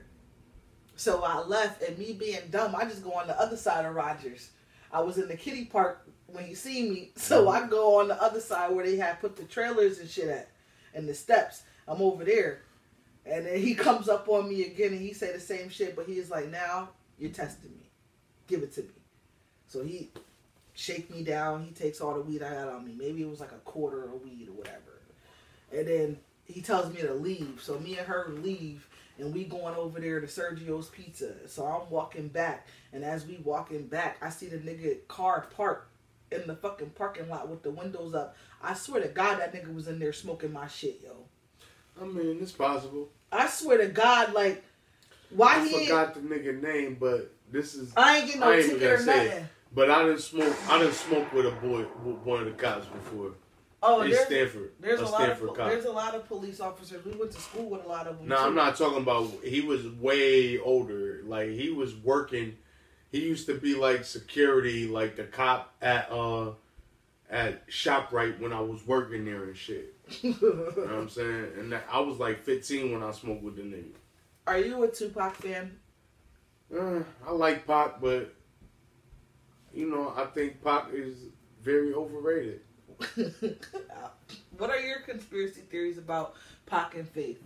So I left and me being dumb, I just go on the other side of Rogers. I was in the kiddie park when he see me, so I go on the other side where they had put the trailers and shit at and the steps. I'm over there. And then he comes up on me again and he say the same shit, but he's like, now you're testing me. Give it to me. So he shake me down. He takes all the weed I got on me. Maybe it was like a quarter of weed or whatever. And then he tells me to leave. So me and her leave and we going over there to Sergio's Pizza. So I'm walking back. And as we walking back, I see the nigga car parked in the fucking parking lot with the windows up. I swear to God that nigga was in there smoking my shit, yo. I mean, it's possible. I swear to God, like, why I he? forgot the nigga name, but this is. I ain't getting no I ain't even ticket or gonna say it. nothing. But I didn't smoke. I didn't smoke with a boy, with one of the cops before. Oh, in there's Stanford. there's a a lot of Stanford cop. there's a lot of police officers. We went to school with a lot of them. No, too. I'm not talking about. He was way older. Like he was working. He used to be like security, like the cop at uh at ShopRite when I was working there and shit. You know what I'm saying? And that, I was like fifteen when I smoked with the nigga. Are you a Tupac fan? Uh, I like Pac, but you know, I think Pac is very overrated. What are your conspiracy theories about Pac and Faith?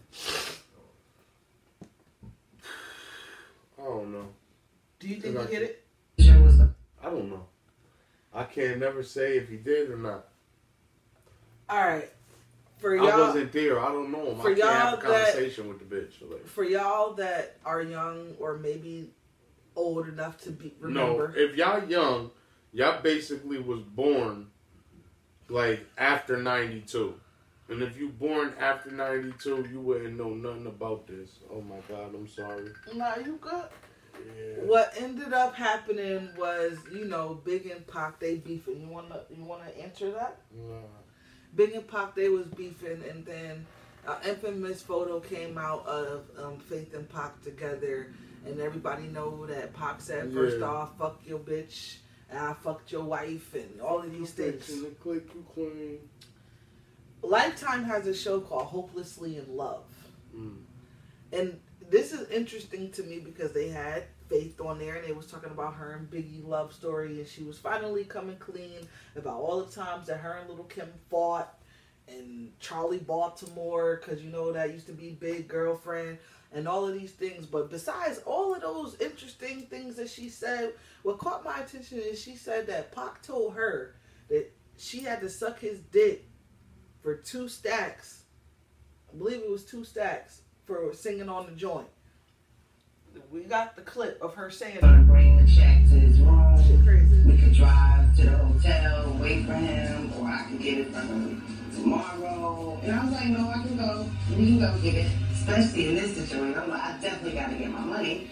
I don't know. Do you think Like- he hit it? I don't know. I can't never say if he did or not. All right, for I y'all, wasn't there. I don't know him. for I can't have a y'all that- conversation with the bitch. Like, for y'all that are young or maybe old enough to be remember. no, if y'all young, y'all basically was born like after ninety-two. And if you born after ninety-two, you wouldn't know nothing about this. Oh my God, I'm sorry. Nah, you good. Yeah. What ended up happening was, you know, Big and Pac, they beefing. You wanna you wanna answer that? Nah. Big and Pac, they was beefing, and then an infamous photo came out of um, Faith and Pac together, and everybody know that Pac said, first Yeah. off, fuck your bitch, and I fucked your wife, and all of these things. And the click you queen. Lifetime has a show called Hopelessly in Love. Mm. And this is interesting to me because they had Faith on there and they was talking about her and Biggie love story, and she was finally coming clean about all the times that her and Little Kim fought, and Charlie Baltimore, because you know that used to be Big Girlfriend, and all of these things. But besides all of those interesting things that she said, what caught my attention is she said that Pac told her that she had to suck his dick for two stacks. I believe it was two stacks for singing on the joint. We got the clip of her saying Gonna bring the check to his room. shit crazy. We could drive to the hotel, wait for him, or I could get it from him tomorrow. And I was like, no, I can go. We can go get it. Especially in this situation. I'm like, I definitely got to get my money.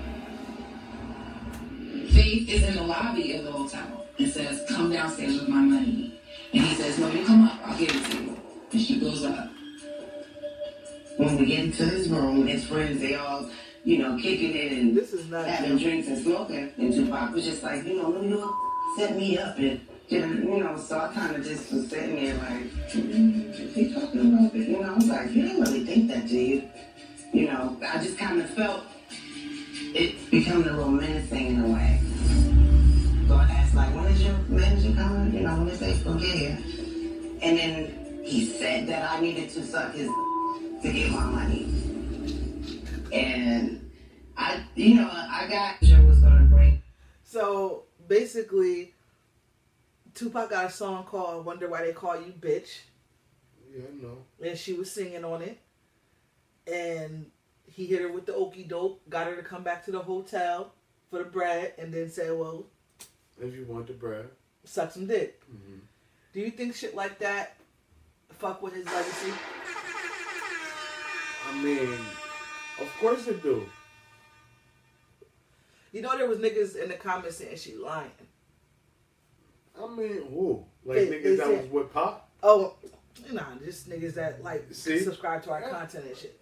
Faith is in the lobby of the hotel and says, come downstairs with my money. And he says, no, you come up, I'll give it to you. And she goes up. When we get into his room, his friends, they all, you know, kicking it and This is not having true. drinks and smoking. And Tupac was just like, you know, let me know, set me up. And, you know, so I kind of just was sitting there like, mm, is he talking about it? You know, I was like, you don't really think that, do you? You know, I just kind of felt it becoming a little menacing in a way. So I asked, like, when is your manager coming? You know, when is they gonna get here? And then he said that I needed to suck his to get my money. And I, you know, I got Joe was gonna bring. So basically, Tupac got a song called Wonder Why They Call You Bitch. Yeah, I know. And she was singing on it. And he hit her with the okie doke, got her to come back to the hotel for the bread, and then said, well, If you want the bread. suck some dick. Mm-hmm. Do you think shit like that fuck with his legacy? I mean, of course it do. You know there was niggas in the comments saying she lying. I mean, who? Like They- niggas they that said- was with Pop? Oh, nah, just niggas that like See? subscribe to our content and shit.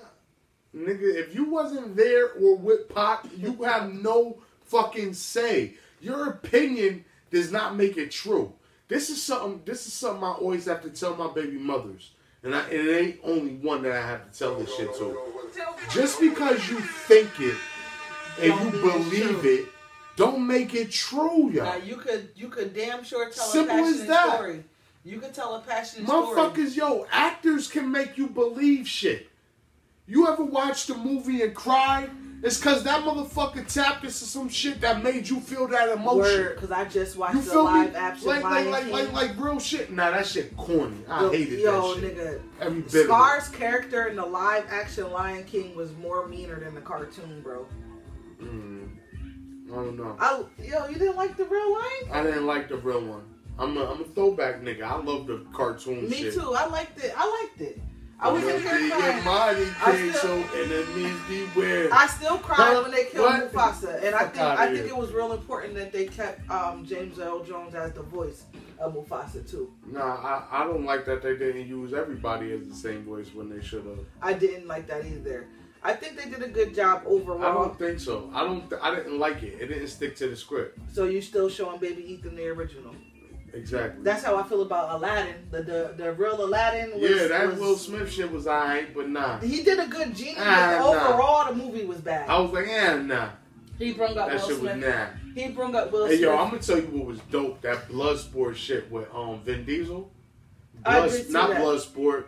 Nigga, if you wasn't there or with Pop, you have no fucking say. Your opinion does not make it true. This is something. This is something I always have to tell my baby mothers, and, I, and it ain't only one that I have to tell this shit to. Just because you think it and Don't you mean it's believe true. it, don't make it true, Now yo. you could you could damn sure tell Simple a as passionate that. story. You could tell a passionate story. Motherfuckers, yo, actors can make you believe shit. You ever watched a movie and cried? It's because that motherfucker tapped into some shit that made you feel that emotion. Word, because I just watched You the feel me? live action Like, like, Lion like, King. like, like real shit. Nah, that shit corny. I Yo, hated yo, that shit. nigga. Every bit Scar's of character in the live action Lion King was more meaner than the cartoon, bro. it. Mm, I don't know. I, yo, you didn't like the real Lion King? I didn't like the real one. I'm a, I'm a throwback nigga. I love the cartoon Me shit. too. I liked it. I liked it. I was in here The crying. mighty I king, still- so enemies beware. I still cried Huh? when they killed What? Mufasa, and I Fuck think outta I here. think it was real important that they kept um, James Earl Jones as the voice of Mufasa too. Nah, I, I don't like that they didn't use everybody as the same voice when they should have. I didn't like that either. I think they did a good job I overall. don't think so. I don't. I didn't like it. It didn't stick to the script. So you still showing Baby Ethan the original? Exactly. That's how I feel about Aladdin. The the, the real Aladdin. Was, yeah, that was, Will Smith shit was alright, but nah. He did a good genie, Ah, but nah. overall the movie was bad. I was like, eh, nah. He brung up That Will shit was Smith. nah. He brung up Will Hey, Smith. yo, I'm gonna tell you what was dope. That Bloodsport shit with um Vin Diesel. I Blood, did see not that. Bloodsport.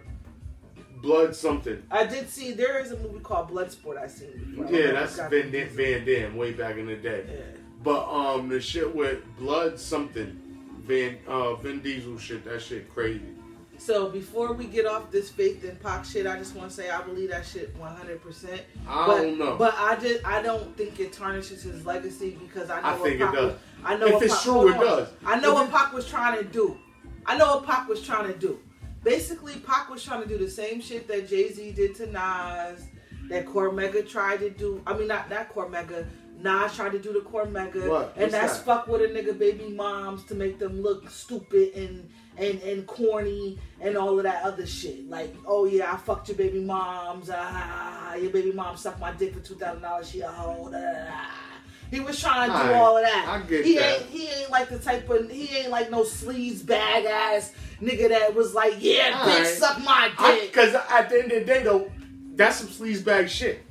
Blood something. I did see there is a movie called Bloodsport I seen before. I don't Yeah, know that's if it's got Van the- Dam, Van Dam way back in the day. Yeah. But um, the shit with Blood something, Van uh Vin Diesel shit, that shit crazy. So before we get off this Faith and Pac shit, I just want to say I believe that shit one hundred percent. I but, don't know. But I just I don't think it tarnishes his legacy because I know I what think it Pac does. Was, I know If what it's Pac, true, hold it on. does. I know If what it- Pac was trying to do. I know what Pac was trying to do. Basically, Pac was trying to do the same shit that Jay-Z did to Nas, that Cormega tried to do. I mean, not not Cormega. Nas tried to do the Cormega, What? and What's that's that? fuck with a nigga baby moms to make them look stupid and and and corny and all of that other shit. Like, oh yeah, I fucked your baby moms. Ah, your baby mom sucked my dick for two thousand dollars. She a hoe. Da, da, da. He was trying to do Alright, all of that. I get he that. ain't he ain't like the type of he ain't like no sleaze bag ass nigga that was like, yeah, bitch, Alright. suck my dick. Because at the end of the day, though, that's some sleazebag shit.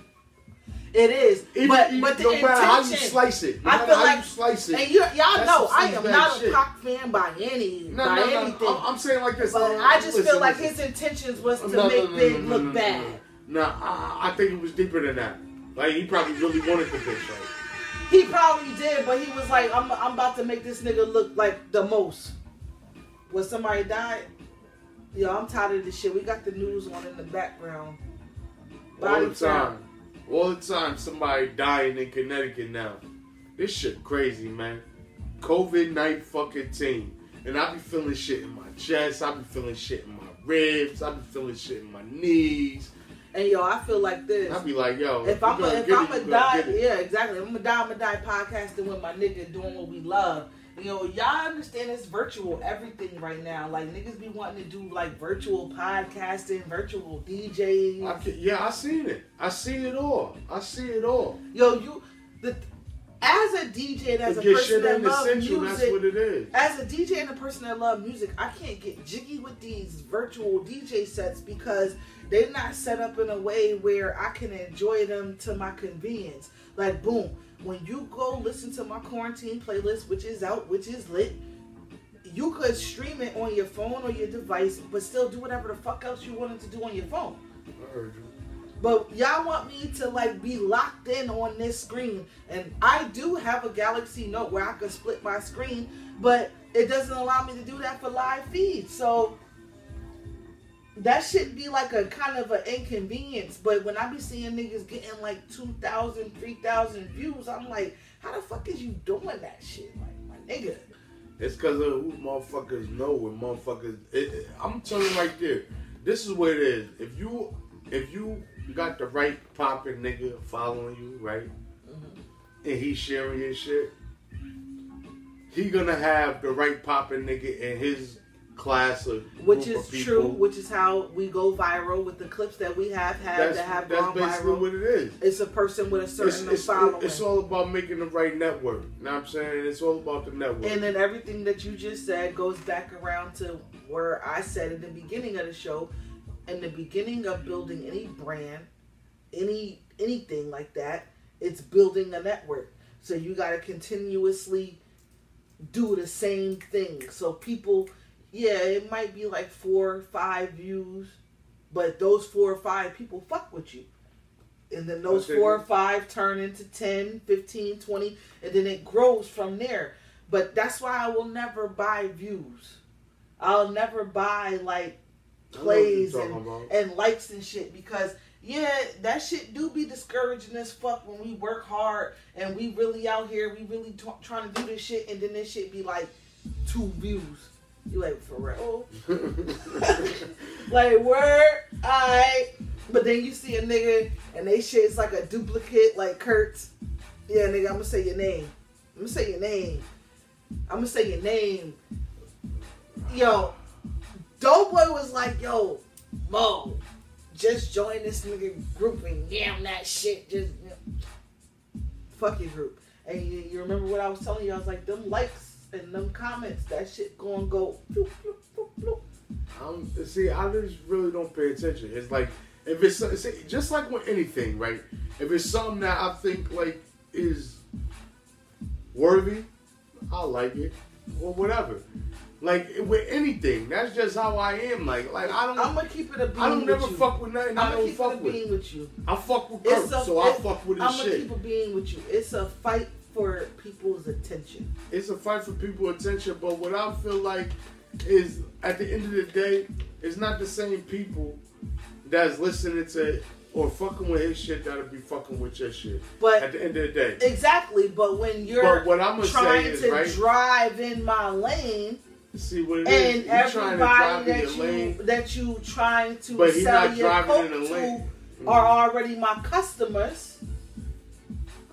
It is, Even, but even- but the no matter how you intention. slice it, no I matter feel how like you slice it, and you, y'all that's know some I am sleazebag not shit. a Pac fan by any No, by no, no. anything. I'm, I'm saying like this. But no, I just listen, feel like listen. his intentions was to No, no, make no, Big no, no, look no, no, bad. No, no I, I think it was deeper than that. Like he probably really wanted the bitch. Like, He probably did, but he was like, I'm I'm about to make this nigga look like the most. When somebody died, yo, I'm tired of this shit. We got the news on in the background. all Body the found. time, all the time, somebody dying in Connecticut now. This shit crazy, man. COVID night fucking team, and I be feeling shit in my chest. I be feeling shit in my ribs. I be feeling shit in my knees. And yo, I feel like this. I be like, yo, If you I'm a, gonna if get I'm it, a you gonna die, get it. yeah, exactly. If I'm a die, I'm a die podcasting with my nigga doing what we love. You know, y'all understand it's virtual everything right now. Like niggas be wanting to do like virtual podcasting, virtual D Js. I can, yeah, I seen it. I see it all. I see it all. Yo, you the as a D J and as a It gets person shit that ain't loves essential. music, That's what it is. as a D J and a person that love music, I can't get jiggy with these virtual D J sets because they're not set up in a way where I can enjoy them to my convenience. Like, boom, when you go listen to my quarantine playlist, which is out, which is lit, you could stream it on your phone or your device, but still do whatever the fuck else you wanted to do on your phone. I heard you. But y'all want me to like be locked in on this screen, and I do have a Galaxy Note where I can split my screen, but it doesn't allow me to do that for live feeds. So that should be like a kind of an inconvenience. But when I be seeing niggas getting like two thousand, three thousand views, I'm like, how the fuck is you doing that shit? Like, my nigga. It's because of who motherfuckers know when motherfuckers. It, it, I'm telling you right there. This is what it is. If you, if you got the right poppin' nigga following you, right, Mm-hmm. and he's sharing your shit, he gonna have the right poppin' nigga in his class of Which group is of people. true, which is how we go viral with the clips that we have had That's, that have that's gone basically viral. what it is. It's a person with a It's, certain it's, following. it's all about making the right network. You know what I'm saying? It's all about the network. And then everything that you just said goes back around to where I said in the beginning of the show, in the beginning of building any brand, any anything like that, it's building a network. So you got to continuously do the same thing. So people, yeah, it might be like four or five views, but those four or five people fuck with you. And then those Okay. four or five turn into ten, fifteen, twenty, and then it grows from there. But that's why I will never buy views. I'll never buy like I know what you're plays talking and, about. and likes and shit because yeah, that shit do be discouraging as fuck when we work hard and we really out here, we really t- trying to do this shit, and then this shit be like two views. You like, for real? Like, word, alright. But then you see a nigga and they shit is like a duplicate, like Kurt's. Yeah, nigga, I'm gonna say your name. I'm gonna say your name. I'm gonna say your name. Yo, Doughboy was like, yo, Mo, just join this nigga group and yam that shit. Just you know, fuck your group. And you, you remember what I was telling you? I was like, them likes and them comments, that shit gonna go. Bloop, bloop, bloop, bloop. Um, see, I just really don't pay attention. It's like if it's, it's just like with anything, right? If it's something that I think like is worthy, I'll like it or whatever. Like with anything, that's just how I am. Like, like I don't, I'm gonna keep it a bean I don't with never you. fuck with nothing. I'm I gonna don't keep fuck it a with. bean with you. I fuck with It's Kurt, a- so I it- fuck with his I'm gonna shit. keep a bean with you. It's a fight for people's attention. It's a fight for people's attention, but what I feel like is at the end of the day, it's not the same people that's listening to or fucking with his shit that'll be fucking with your shit. But at the end of the day, exactly. But when you're But what I'm gonna trying say is, to right? drive in my lane, see what it is. and You trying to drive everybody in that your you lane, that you trying to but he's sell not your driving coke in the to lane. are already my customers.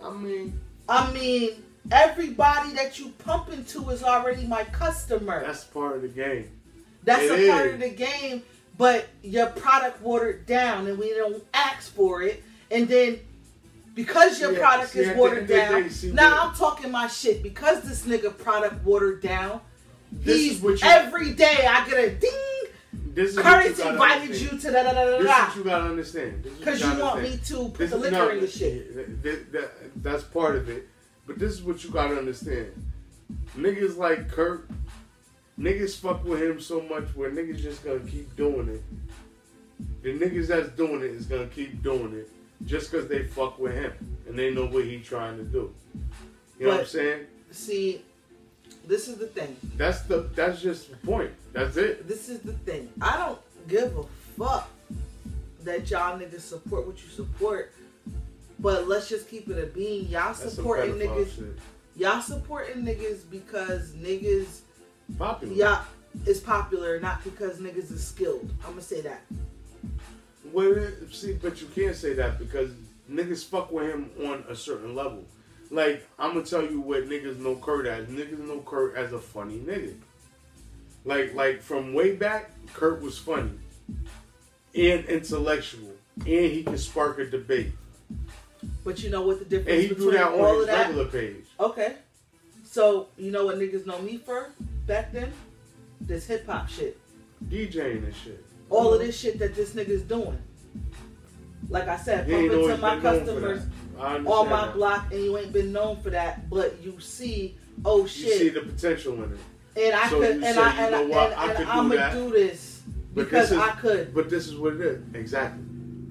I mean, I mean, everybody that you pump into is already my customer. that's part of the game. That's It a part is. of the game, but your product watered down and we don't ask for it. And then because your Yeah, product see, is at the watered end of the day, down, see, now what- I'm talking my shit. Because this nigga product watered down, This he's is what you- every day I get a ding. This is what Currency gotta invited understand. you to da da da This is da what you gotta understand. This is what because you gotta want me understand. to put This the is- liquor no, in the shit. that- that- that- that's part of it. But this is what you gotta understand. Niggas like Kurt, niggas fuck with him so much where niggas just gonna keep doing it. The niggas that's doing it is gonna keep doing it just because they fuck with him and they know what he trying to do. You know what I'm But- saying? See, this is the thing. That's the that's just the point. That's it. This is the thing. I don't give a fuck that y'all niggas support what you support. But let's just keep it a bean. Y'all That's some supporting pedophile niggas. shit. Y'all supporting niggas because niggas Popular. y'all is popular, not because niggas is skilled. I'm gonna say that. Well, it- see, but you can't say that because niggas fuck with him on a certain level. Like, I'm gonna tell you what niggas know Kurt as. Niggas know Kurt as a funny nigga. Like, like from way back, Kurt was funny and intellectual, and he can spark a debate. But you know what the And difference he do between that all on of his that? regular page. Okay. So you know what niggas know me for back then? This hip hop shit. DJing and shit. All of this shit that this nigga's doing. Like I said, He ain't pumping to always my been known for customers that. I understand on my that. block, and you ain't been known for that, but you see, oh You shit, see the potential in it. and I so could, you and say, I, you and, know I, what, and, I and could do I'm gonna that. do this But because this is, I could, But this is what it is. Exactly.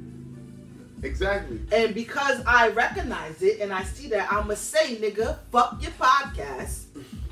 Exactly. and because I recognize it and I see that, I'ma say, nigga, fuck your podcast.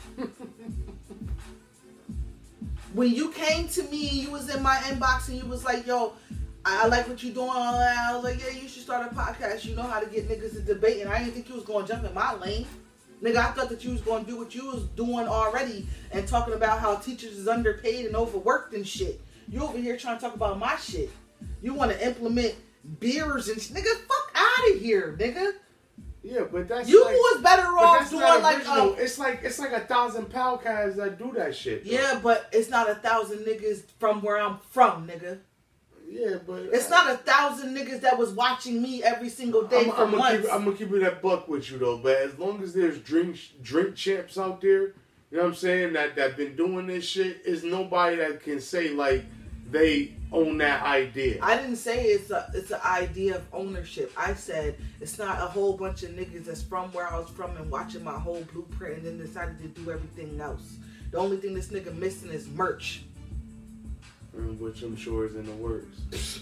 When you came to me, you was in my inbox and you was like, yo, I I like what you doing, all that. I was like, yeah, you should start a podcast. You know how to get niggas to debate. And I didn't think you was going to jump in my lane. Nigga, I thought that you was going to do what you was doing already and talking about how teachers is underpaid and overworked and shit. You over here trying to talk about my shit. You want to implement beers and sh- nigga, fuck out of here, nigga. Yeah, but that's You like, was better but off that's doing not like original. a, it's like it's like a thousand podcasts that do that shit. though. yeah, but it's not a thousand niggas from where I'm from, nigga. Yeah, but It's not a thousand niggas that was watching me every single day I'm, for I'm gonna months. keep I'm gonna keep it that buck with you though. But as long as there's drink drink champs out there, you know what I'm saying, that that been doing this shit, is nobody that can say like they own that idea. I didn't say it's a it's an idea of ownership. I said it's not a whole bunch of niggas that's from where I was from and watching my whole blueprint and then decided to do everything else. The only thing this nigga missing is merch. Mm, which I'm sure is in the works.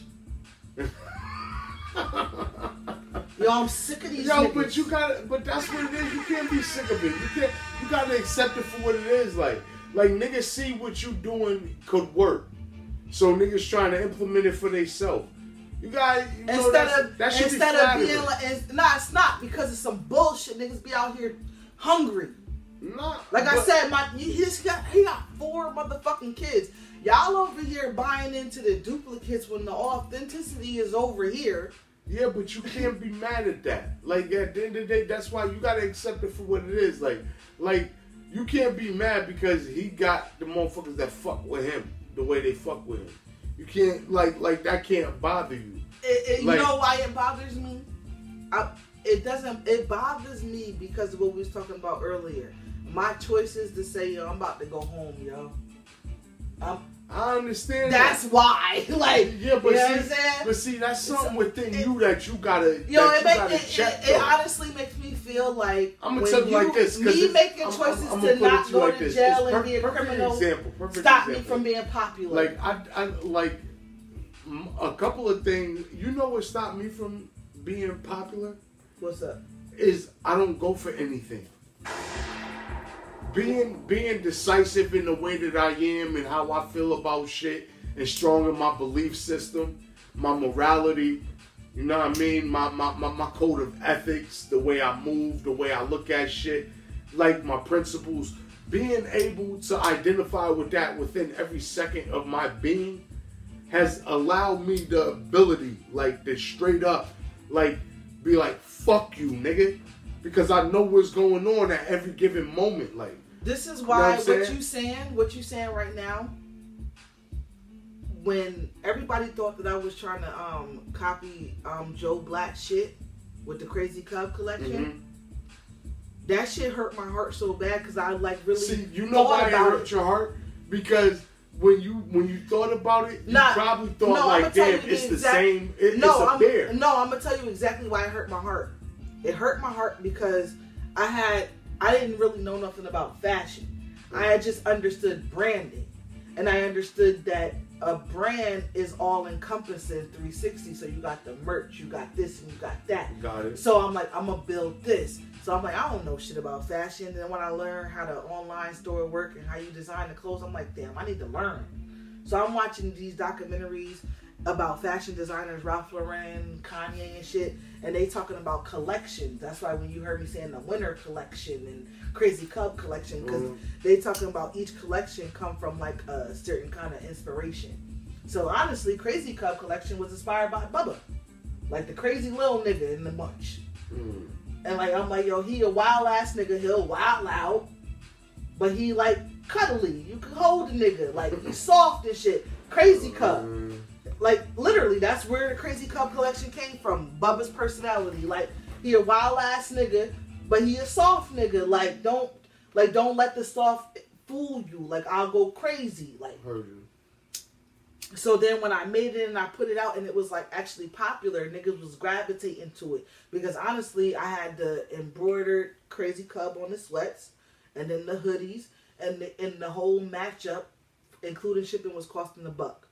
Yo, I'm sick of these Yo, niggas. but you gotta, but that's what it is. You can't be sick of it. You can't. You gotta accept it for what it is. Like, like niggas see what you doing could work, so niggas trying to implement it for themselves. You got you know, Instead that's- of that should instead be of being flattering. like, it's, nah, it's not because it's some bullshit. Niggas be out here hungry. Nah, Like I but- said, my he just got he got four motherfucking kids. Y'all over here buying into the duplicates when the authenticity is over here. Yeah, but you can't be mad at that. Like at the end of the day, that's why you gotta accept it for what it is. Like, like you can't be mad because he got the motherfuckers that fuck with him the way they fuck with him. You can't like like that can't bother you. It, it, Like- you know why it bothers me? I, it doesn't. It bothers me because of what we was talking about earlier. My choice is to say, yo, I'm about to go home, yo. Um, I understand. that's that. why. Like, Yeah, but you know see, what I'm saying? but see, that's something It's- within it- you that you gotta, Yo, that it, you make, gotta it, check. it, it though. honestly makes me feel like I'm gonna when tell you like this, 'cause me it's- making I'm- choices I'm- I'm to gonna put it not to you go like to this. jail It's and per- be a perfect criminal example, perfect stop me example. from being popular. Like I, I like m- a couple of things. You know what stopped me from being popular What's up? is I don't go for anything. Being being decisive in the way that I am and how I feel about shit and strong in my belief system, my morality, you know what I mean? My, my, my, my code of ethics, the way I move, the way I look at shit, like my principles, being able to identify with that within every second of my being has allowed me the ability, like, to straight up, like, be like, fuck you, nigga. because I know what's going on at every given moment. Like, this is You know why what I'm what, saying? you saying, what you saying right now. When everybody thought that I was trying to um, copy um, Joe Black shit with the Crazy Cub collection, Mhm. that shit hurt my heart so bad because I like really see, you know thought why it about hurt it. your heart? Because when you when you thought about it, you Nah, probably thought no, I'ma like, tell damn, you the it's the exact- same. It, No, it's a I'm, bear. no, I'm gonna tell you exactly why it hurt my heart. It hurt my heart because I had I didn't really know nothing about fashion. I had just understood branding, and I understood that a brand is all encompassing three sixty. So you got the merch, you got this, and you got that. Got it. So I'm like, I'm gonna build this. So I'm like, I don't know shit about fashion. And then when I learned how the online store work and how you design the clothes, I'm like, damn, I need to learn. So I'm watching these documentaries about fashion designers, Ralph Lauren, Kanye and shit, and they talking about collections. That's why when you heard me saying the winter collection and Crazy Cub collection, because Mhm. they talking about each collection come from like a certain kind of inspiration. So honestly, Crazy Cub collection was inspired by Bubba, like the crazy little nigga in the bunch. Mm. And like I'm like, yo, he a wild ass nigga, he'll wild out, but he like cuddly. You can hold a nigga, like he's soft and shit. Crazy Cub. Mm. Like literally, that's where the Crazy Cub collection came from. Bubba's personality, like he a wild ass nigga, but he a soft nigga. Like don't, like don't let the soft fool you. Like I'll go crazy. Like Heard you. so then when I made it and I put it out and it was like actually popular, niggas was gravitating to it because honestly, I had the embroidered Crazy Cub on the sweats, and then the hoodies, and the, and the whole matchup, including shipping, was costing a buck.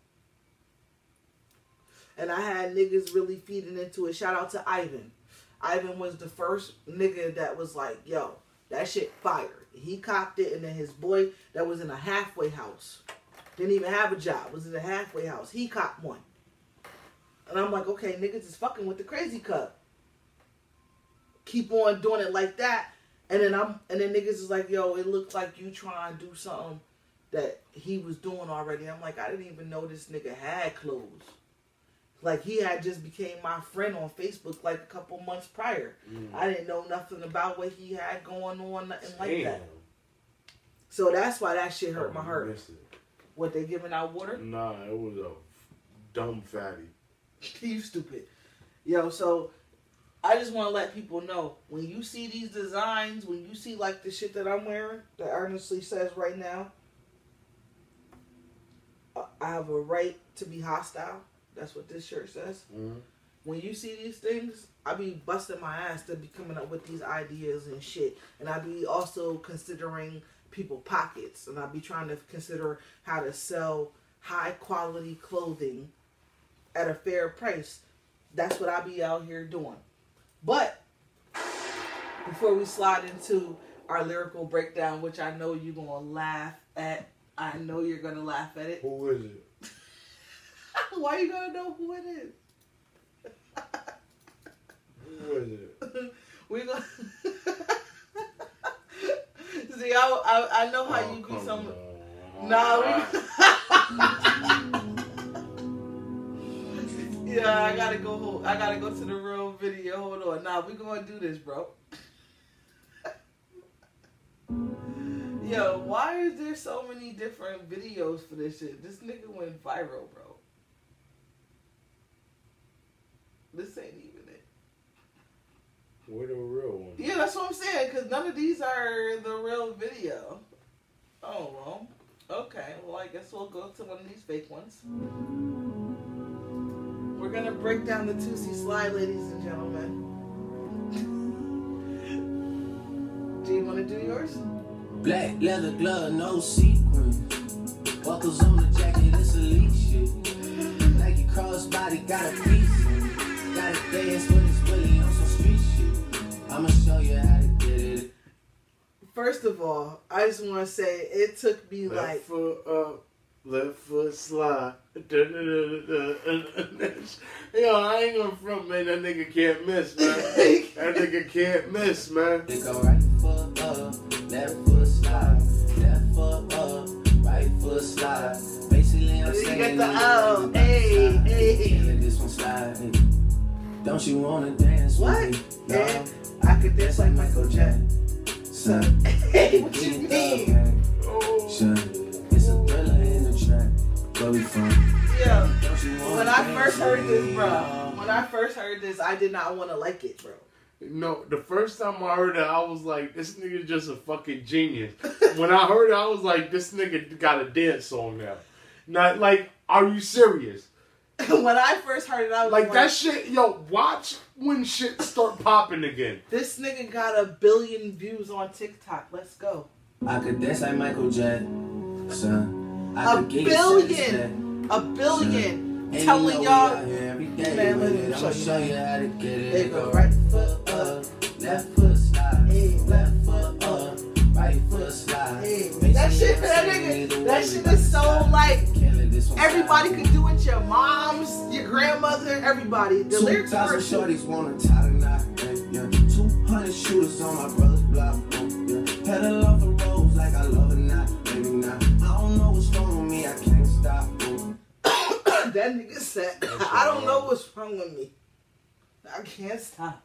And I had niggas really feeding into it. Shout out to Ivan. Ivan was the first nigga that was like, yo, that shit fire. He copped it, and then his boy that was in a halfway house, didn't even have a job, was in a halfway house, he copped one. And I'm like, okay, niggas is fucking with the Crazy Cub. Keep on doing it like that. And then I'm and then niggas is like, yo, it looks like you trying to do something that he was doing already. I'm like, I didn't even know this nigga had clothes. Like he had just became my friend on Facebook like a couple months prior. Mm. I didn't know nothing about what he had going on, nothing like Damn. that. So that's why that shit hurt Oh, my you heart. missed it. What, they giving out water? Nah, it was a dumb fatty. You stupid. Yo, so I just want to let people know, when you see these designs, when you see like the shit that I'm wearing, that earnestly says right now, uh, I have a right to be hostile. That's what this shirt says. Mm. When you see these things, I be busting my ass to be coming up with these ideas and shit. And I be also considering people pockets. And I be trying to consider how to sell high quality clothing at a fair price. That's what I be out here doing. But before we slide into our lyrical breakdown, which I know you're going to laugh at. I know you're going to laugh at it. Who is it? Why you going to know who it is? Who is it? We gonna see. I, I I know how Oh, you be come some. on. Nah, we. Yeah, I gotta go. Hold, I gotta go to the real video. Hold on. Nah, we gonna do this, bro. Yo, why is there so many different videos for this shit? This nigga went viral, bro. This ain't even it. We're the real one. Yeah, that's what I'm saying, because none of these are the real video. Oh, well. Okay, well, I guess we'll go to one of these fake ones. We're going to break down the Tootsie Slide, ladies and gentlemen. Do you want to do yours? Black leather glove, no sequin. Buckles on the jacket, it's elite shit. Nike crossbody, got a piece. Gotta dance when it's really on some street shit. I'ma show you how to get it. First of all, I just want to say it took me Left like... foot up, left foot slide. Da, da, da, da, da. Yo, I ain't gonna front, man. That nigga can't miss, man. That nigga can't miss, man. They go right foot up, left foot slide. Left foot up, right foot slide. Basically, I'm You saying got the oh, hey, hey. Can't let this one slide. Don't you wanna dance What? with me? No. And I can could dance like Michael Jackson. Son, Hey, what you mean? son, it's a thriller in the track. Where we from? Yeah. Don't you wanna When I dance first heard with this, me, bro. y'all? When I first heard this, I did not want to like it, bro. No, the first time I heard it, I was like, this nigga just a fucking genius. When I heard it, I was like, this nigga got a dance song now. Not like, are you serious? When I first heard it, I was Like like, that shit, yo, watch when shit start popping again. this nigga got a billion views on TikTok. Let's go. I could dance like Michael Jackson. I A could get billion. A billion. Ain't Telling no y'all. way out here every day Man, with let it. me I'ma show show you. you how to get it. They It go go right right foot foot up, up, left foot slide, Hey. left foot up, right foot slide. Hey, Basically, that shit, I'm that saying nigga, either that way, shit we is so about to like kill it. This one everybody side. could do it. Your moms, your grandmother, everybody. The Two lyrics thousand are shorties wanna tie the knot, yeah. Two hundred shooters on my brother's block, yeah. Pedal off the roads like I love it, not, maybe not. I don't know what's wrong with me, I can't stop. that nigga said, I don't know what's wrong with me. I can't stop.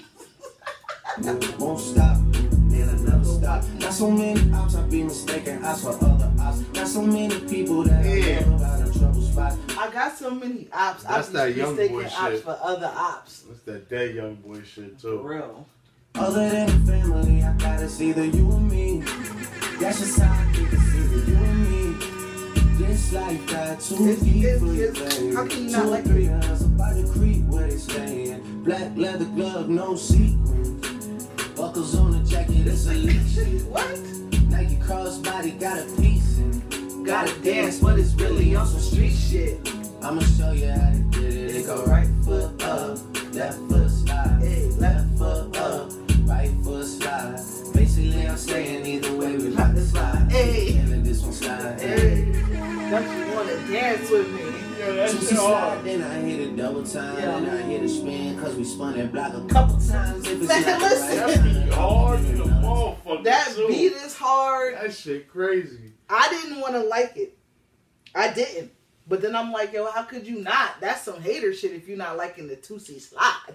Won't stop, and I never stop. Not so many ops, I be mistaken ops for other ops. Not so many people that Yeah. I love out of trouble spots. I got so many ops. That's I that be young mistaken boy ops shit. for other ops. That's that dead young boy shit For too. real. Other than family, I gotta see the you and me. That's just how I think it's either you and me. This life got too It's- deep it's- for you, it's- babe. how can you not Two or like three it? of us about to creep where they staying. Black leather glove, no sequins. Buckles on the jacket, it's a leash. What? Nike crossbody got a piece and Gotta dance, but it's really on some street shit. I'ma show you how to get it. It go right foot up, left foot slide, Hey, left foot up, right foot slide. Basically, I'm saying either way we about to slide. Hey. And this one slide. Hey, don't you wanna dance with me? Yeah, that Two shit slide, hard. then I hit it double time, Yeah. then I hit it spin, cause we spun that block a couple times. If it's Man, not listen. right, That beat hard in the motherfucker That too. beat is hard. That shit crazy. I didn't want to like it. I didn't. But then I'm like, yo, how could you not? That's some hater shit if you're not liking the two C slide.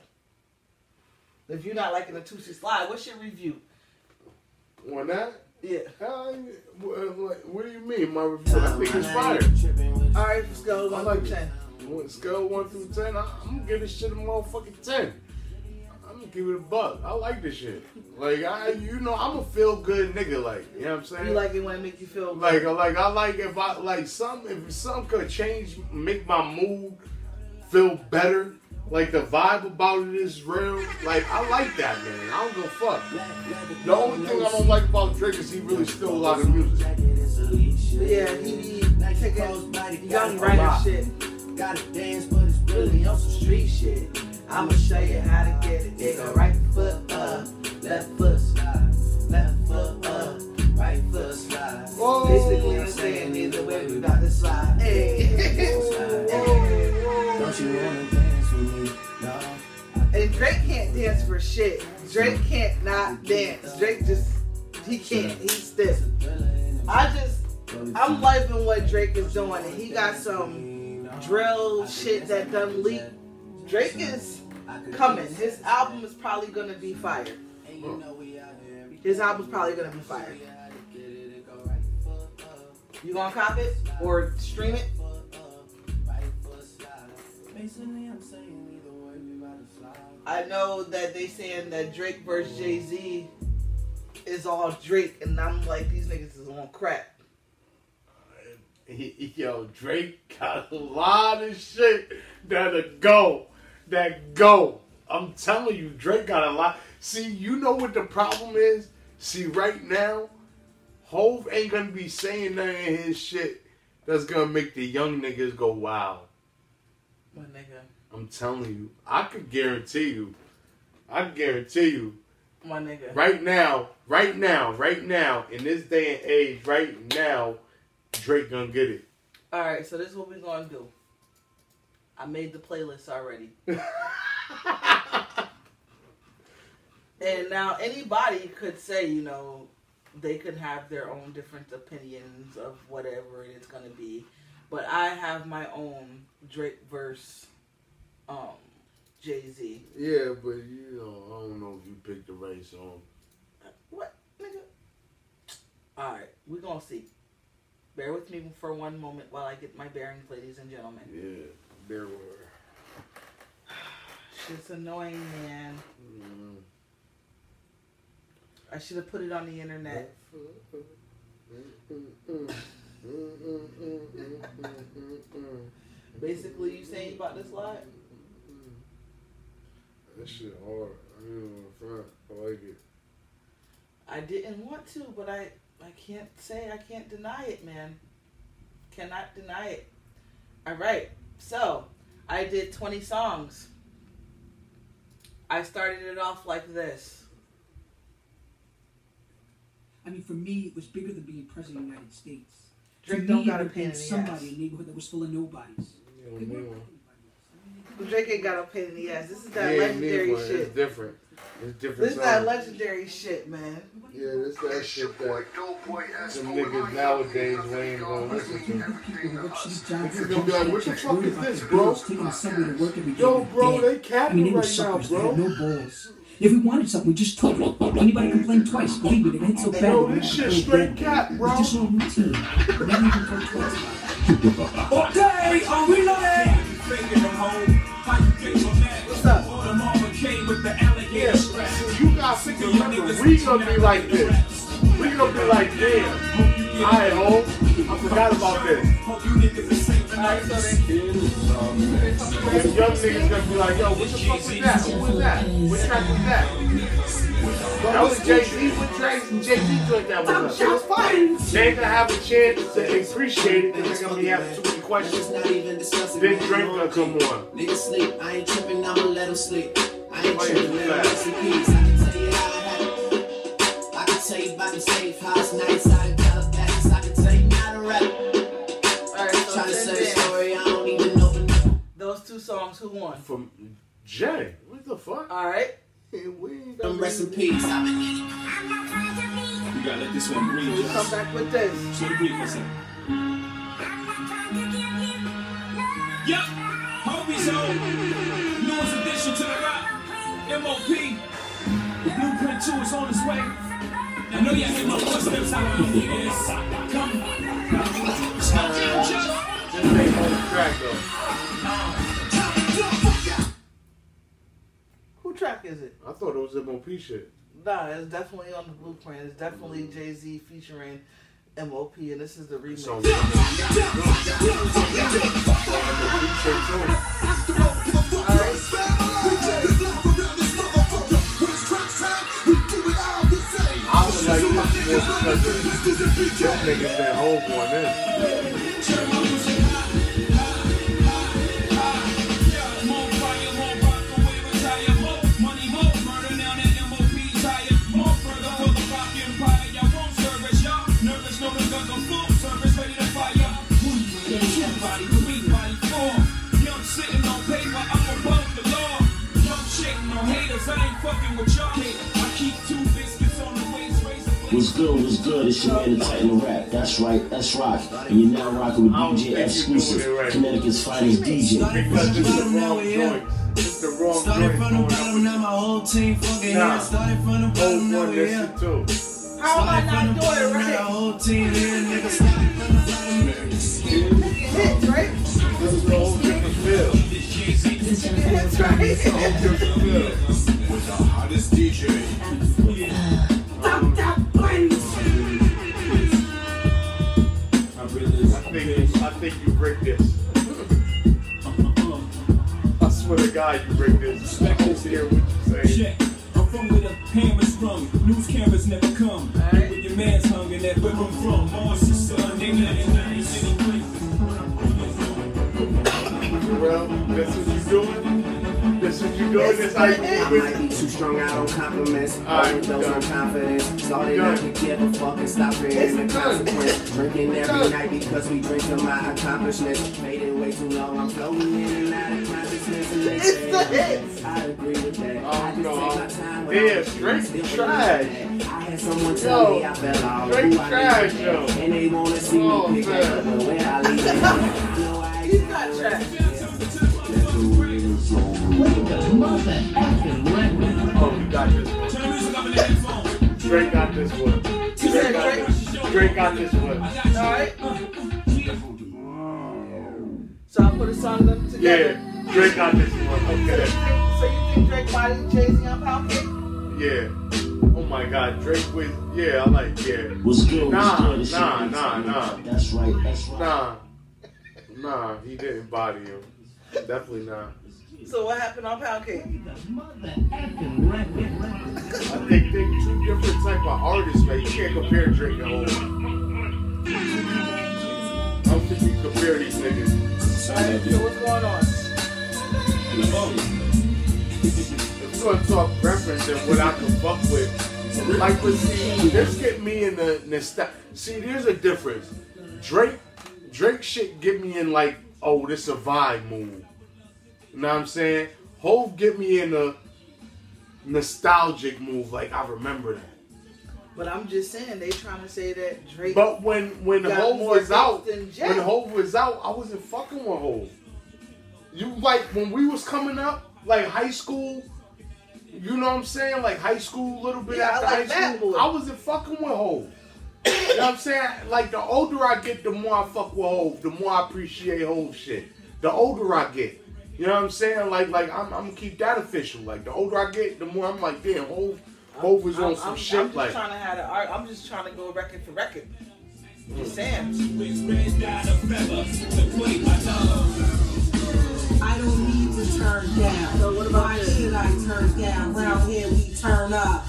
If you're not liking the two C slide, what's your review? On that? Yeah. Uh, what, what- what do you mean? My review? I think it's fire. All right, let's go. I One like through it. ten. One- Scale one through ten. I, I'm gonna give this shit a motherfucking ten. I'm gonna give it a buck. I like this shit. Like I, you know, I'm a feel good nigga. Like you know what I'm saying? You like it when it make you feel good. Like, like I like if I like some if some could change, make my mood feel better. Like the vibe about it is real. Like I like that, man. I don't give a fuck. The only thing I don't like about Drake is he really still a lot of music. Yeah, he be taking young writer lot. shit. Gotta dance, but it's really on some street shit. I'ma show you how to get it. It go right foot up, left foot slide, left foot up, right foot slide. Whoa. Basically, I'm saying either way we got to slide. Hey. Hey. Don't you wanna dance with me, no? And Drake can't dance for shit. Drake can't not dance. Drake just, he can't. He's stiff. I just, I'm liking what Drake is doing. And he got some drill shit that done leak. Drake is coming. His album is probably gonna be fire. His album's probably gonna be fire. You gonna cop it or stream it? I know that they saying that Drake versus Jay-Z is all Drake, and I'm like, these niggas is on crack. He- Yo, Drake got a lot of shit that'll go. That go. I'm telling you, Drake got a lot. See, you know what the problem is? See, right now, Hov ain't gonna be saying none of his shit that's gonna make the young niggas go wild. My nigga. I'm telling you. I could guarantee you. I can guarantee you. My nigga. Right now, right now, right now, in this day and age, right now, Drake gonna get it. Alright, so this is what we're gonna do. I made the playlist already. And now anybody could say, you know, they could have their own different opinions of whatever it is gonna be. But I have my own Drake verse um Jay-Z. Yeah, but you know, I don't know if you picked the right song. What, nigga? Alright, we're gonna see. Bear with me for one moment while I get my bearings, ladies and gentlemen. Yeah, bear with her. Shit's annoying, man. Mm. I should have put it on the internet. Basically, you saying you about this lot? That shit hard. I ain't even front. I like it. I didn't want to, but I, I can't say I can't deny it, man. Cannot deny it. All right, so I did twenty songs. I started it off like this. I mean, for me, it was bigger than being president of the United States. Drake For don't me, got it a would pain in be the somebody ass. in a neighborhood that was full of nobodies. You don't They need weren't one. like anybody else. Drake ain't got a pain in the ass. This is that Yeah, legendary need one. It's shit. different. It's different. This is that songs. legendary shit, man. Yeah, this that shit that some niggas nowadays we ain't gonna listen to. People who work shitty jobs, Niggas gonna be like, what the fuck worried is about this, their bro? bills, taking the subway to work every day. Yo, with bro, debt. they I mean, capping they were right now, suckers. They bro. had no balls. If we wanted something, we just took it. Anybody complained twice. Believe me, they hit so bad. Yo, we this had to shit throw straight dead. cap, bro. It's just all routine. Never even thought twice about it. Okay, are we loaded? What's up? Yeah, so you guys think remember, we gonna be like this. We gonna be like, damn, I home. I forgot about this. Alright, so then. The young niggas gonna be like, yo, what the fuck was that? Who was that? What track was that? That was Jay-Z. What track Jay-Z joint that was up? Shots fired. They ain't gonna have a chance to appreciate it because they're gonna be having too many questions. Then Drake gonna come on. Nigga sleep, I ain't tripping, I'ma let him sleep. I ain't Why you tripping, do let that? him rest in peace. I can tell you how it happened. I can tell you about the safe house nights, I can tell it back, I can tell you how to rap. Alright, so Trying to then, say a then. story, I don't even know. Those two songs, who won? From Jay. What the fuck? Alright. And we ain't Them got rest in no- peace. I've been You gotta let this one breathe. We come back with this. Let it breathe for a second. Yup, Hobie's home. Newest addition to the rap. M O P. The blueprint two is on its way. I know y'all hear my footsteps out around here. Come. This ain't on the track though. Who track is it? I thought it was M O P shit. Nah, it's definitely on the blueprint. It's definitely Jay-Z featuring M O P, and this is the remix. It's on the M O P shit too. Alright. I would like this more because them niggas been home on this. More fire, more rock, away, retire, more money, more murder. Now that M O P's higher, more further for the rock empire. Y'all won't service, y'all nervous, know the guns are full service, ready to fire. Two body, three body, four. Young sitting on paper, I'm above the law. Young shaking on haters, I ain't fucking with y'all. I keep two biscuits on the waist, razor blades. What's good, what's good? It's your man, the Titan of Rap. That's right, that's rock. And you're now rocking with I don't D J think you're Exclusive, doing it right. Connecticut's finest D J. Because it's the wrong joint. It's the wrong Started joint from the going bottom, up now my whole team fucking Nah. here. Started from the with bottom, now Hov we won here. this shit too. How am I not doing it Now the right? whole team here, nigga. Started from the bottom. Hits, right? This is the whole different feel. Hits, right? Whole different feel. With the hottest D J. I really I think I think you break this. I swear to God, you break this. I don't hear what you say. check. I'm from where the hammers rung, news cameras never come. Alright. Where your man's hung and that where I'm from. Boss is son, they nothing, nothing, city quick. Well, that's what you doing. That's what you doing. That's how you I might moving. be too strung out on compliments, Alright, overdose done. on confidence. Started Done. not to give a fuck and stop fearing It's the done. consequence. Drinking every Done. night because we drink to my accomplishments. Faded way too long, I'm floating in and out of consciousness. And they It's say the hits. I agree with that. Oh, I just no. take my time when Yeah, I'm straight still trash. I had someone tell Yo, me I fell off. straight Who I trash, need to yo. be. And they wanna see Oh, me pick man. up the way I leave it. You know I He's not trash. Let's go, Oh, he got this one. Turn the music up in the headphones. Drake got this one. Drake got this, Drake got this one. Alright. So I put a song up together. Yeah, Drake got this one. Okay. So you think Drake body Jay-Z on Pound Cake? Yeah. Oh my God, Drake with yeah, I like yeah. What's good? Nah, What's good? nah, nah, nah. That's right. That's right. Nah, nah, he didn't body him. Definitely not. So what happened on Pound Cake? I think they two different type of artists, man. You can't compare Drake and Hov. I don't think you can compare these niggas. Alright, so what's going on? If you want to talk reference and what I can fuck with, like, but see, this get me in the nostalgia. See, there's a difference. Drake, Drake shit get me in like, oh, this a vibe mood. You know what I'm saying? Hov get me in a nostalgic move, like I remember that. But I'm just saying, they trying to say that Drake. But when when got Hov more was out, than Jay. when Hov was out, I wasn't fucking with Hov. You like when we was coming up, like high school. You know what I'm saying? Like high school, a little bit Yeah, I after like high Bad school, Boy. I wasn't fucking with Hov. You know what I'm saying? Like the older I get, the more I fuck with Hov, the more I appreciate Hov shit. The older I get. You know what I'm saying? Like, like I'm, I'm gonna keep that official. Like, the older I get, the more I'm like, damn, Hov, Hov was on I'm, some I'm, shit. I'm just like, trying to have the art. I'm just trying to go record for record. Just saying. I don't need to turn down. So what about Why this? should I turn down? Round here we turn up.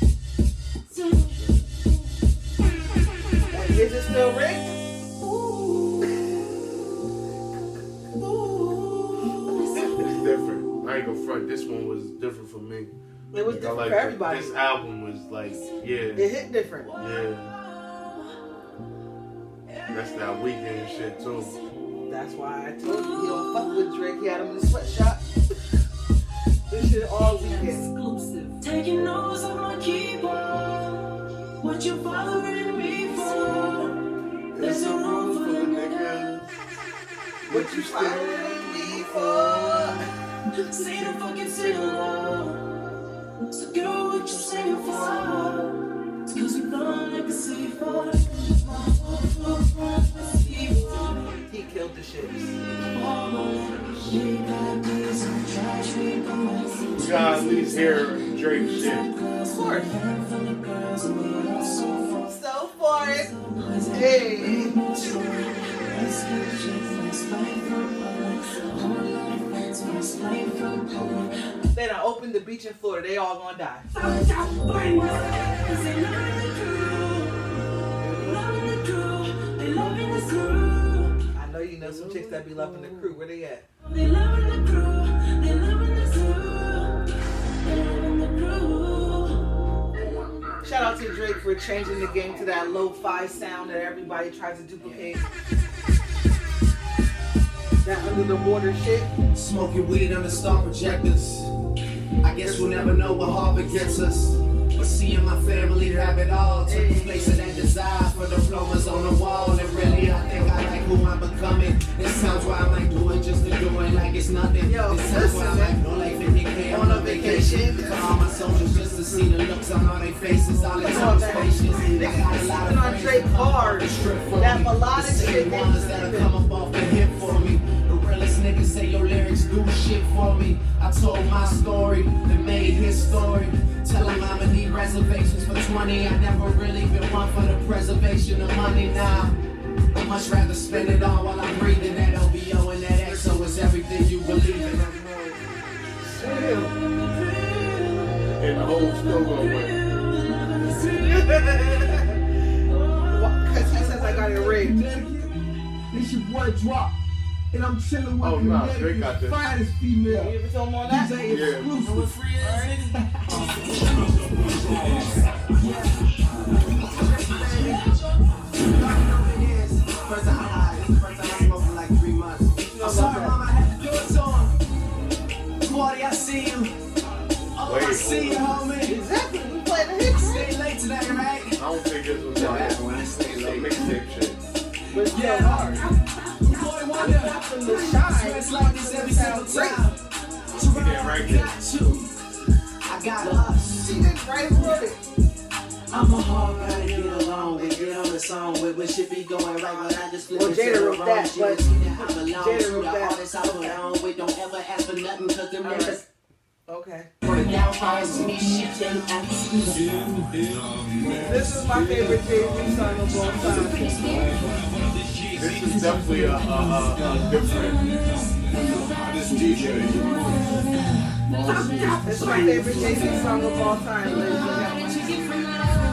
Is it still Rick? it's different. I ain't gonna front. This one was different for me. It was Like, I different like for it. everybody. This album was like, yeah, It hit different. yeah. That's that weekend shit too. That's why I told you he don't fuck with Drake. He had him in the sweatshop. This shit all weekend. Exclusive. Taking notes on my keyboard. What you following me for? There's a room full of niggas. What you still? Following me for? Say the fucking sing along. So girl, what you singing for? It's cause we burn like a C four. He killed the shit. You gotta at least hear Drake shit. Of course. So for it. Hey. They done opened the beach in Florida. They all gonna die. I know you know some chicks that be loving the crew. Where they at? They loving the crew, they loving the crew, they loving the crew. Shout out to Drake for changing the game to that lo-fi sound that everybody tries to duplicate. That under the water shit. Smoking weed under star projectors. I guess we'll never know what Harvard gets us. But seeing my family have it all took the place of that desire for diplomas on the wall. And really, I think I like who I'm becoming. This sounds why I might do it just to do it like it's nothing. Yo, this sounds why I listen, might go like fifty K on a vacation. For all my soldiers just to see the looks on all their faces. All it Come took on, was man. patience. I Niggas got be a lot sleeping on of Drake hard. That melodic the shit, same they ones that'll sleeping. come up off the hip for me. The realest niggas say your lyrics do shit for me. I told my story, they made his story. Tell him I'ma need reservations for twenty. I never really been one for the preservation of money now. I'd much rather spend it all while I'm breathing. That O B O and that X O is everything you believe in. And the whole still gonna win. Because he says I got it rigged. It's your boy Drop, and I'm chilling with Oh, the nah, niggas, Drake got the this. finest female. You ever film on that? These ain't Yeah. exclusive. First time I first time I smoked for like three months. I'm sorry, mom, I had to do it to him. Marty, I see you. Oh, I Wait, see you, homie. Exactly. We playing the hits. Stay late today, right? I don't think this was like When I stay some late. mixtape shit. But it's Yeah. still hard. Boy, wonder. From the shine. It's like this every single time. Yeah, right there. I got us. She did right with it. I'm a hard guy to get along with, get on the song with, when shit be going right when I just flip Well, it to Jada the wrote wrong that, shit. but I belong Jada to wrote the that. artists I put on with, don't ever ask for nothing, cause them All niggas right. Okay. for the downfalls to me, shit, they This is my favorite Jay-Z song of all time. This is definitely a, a, a, a different. This D J. This is my favorite Jay-Z song of all time, ladies and gentlemen.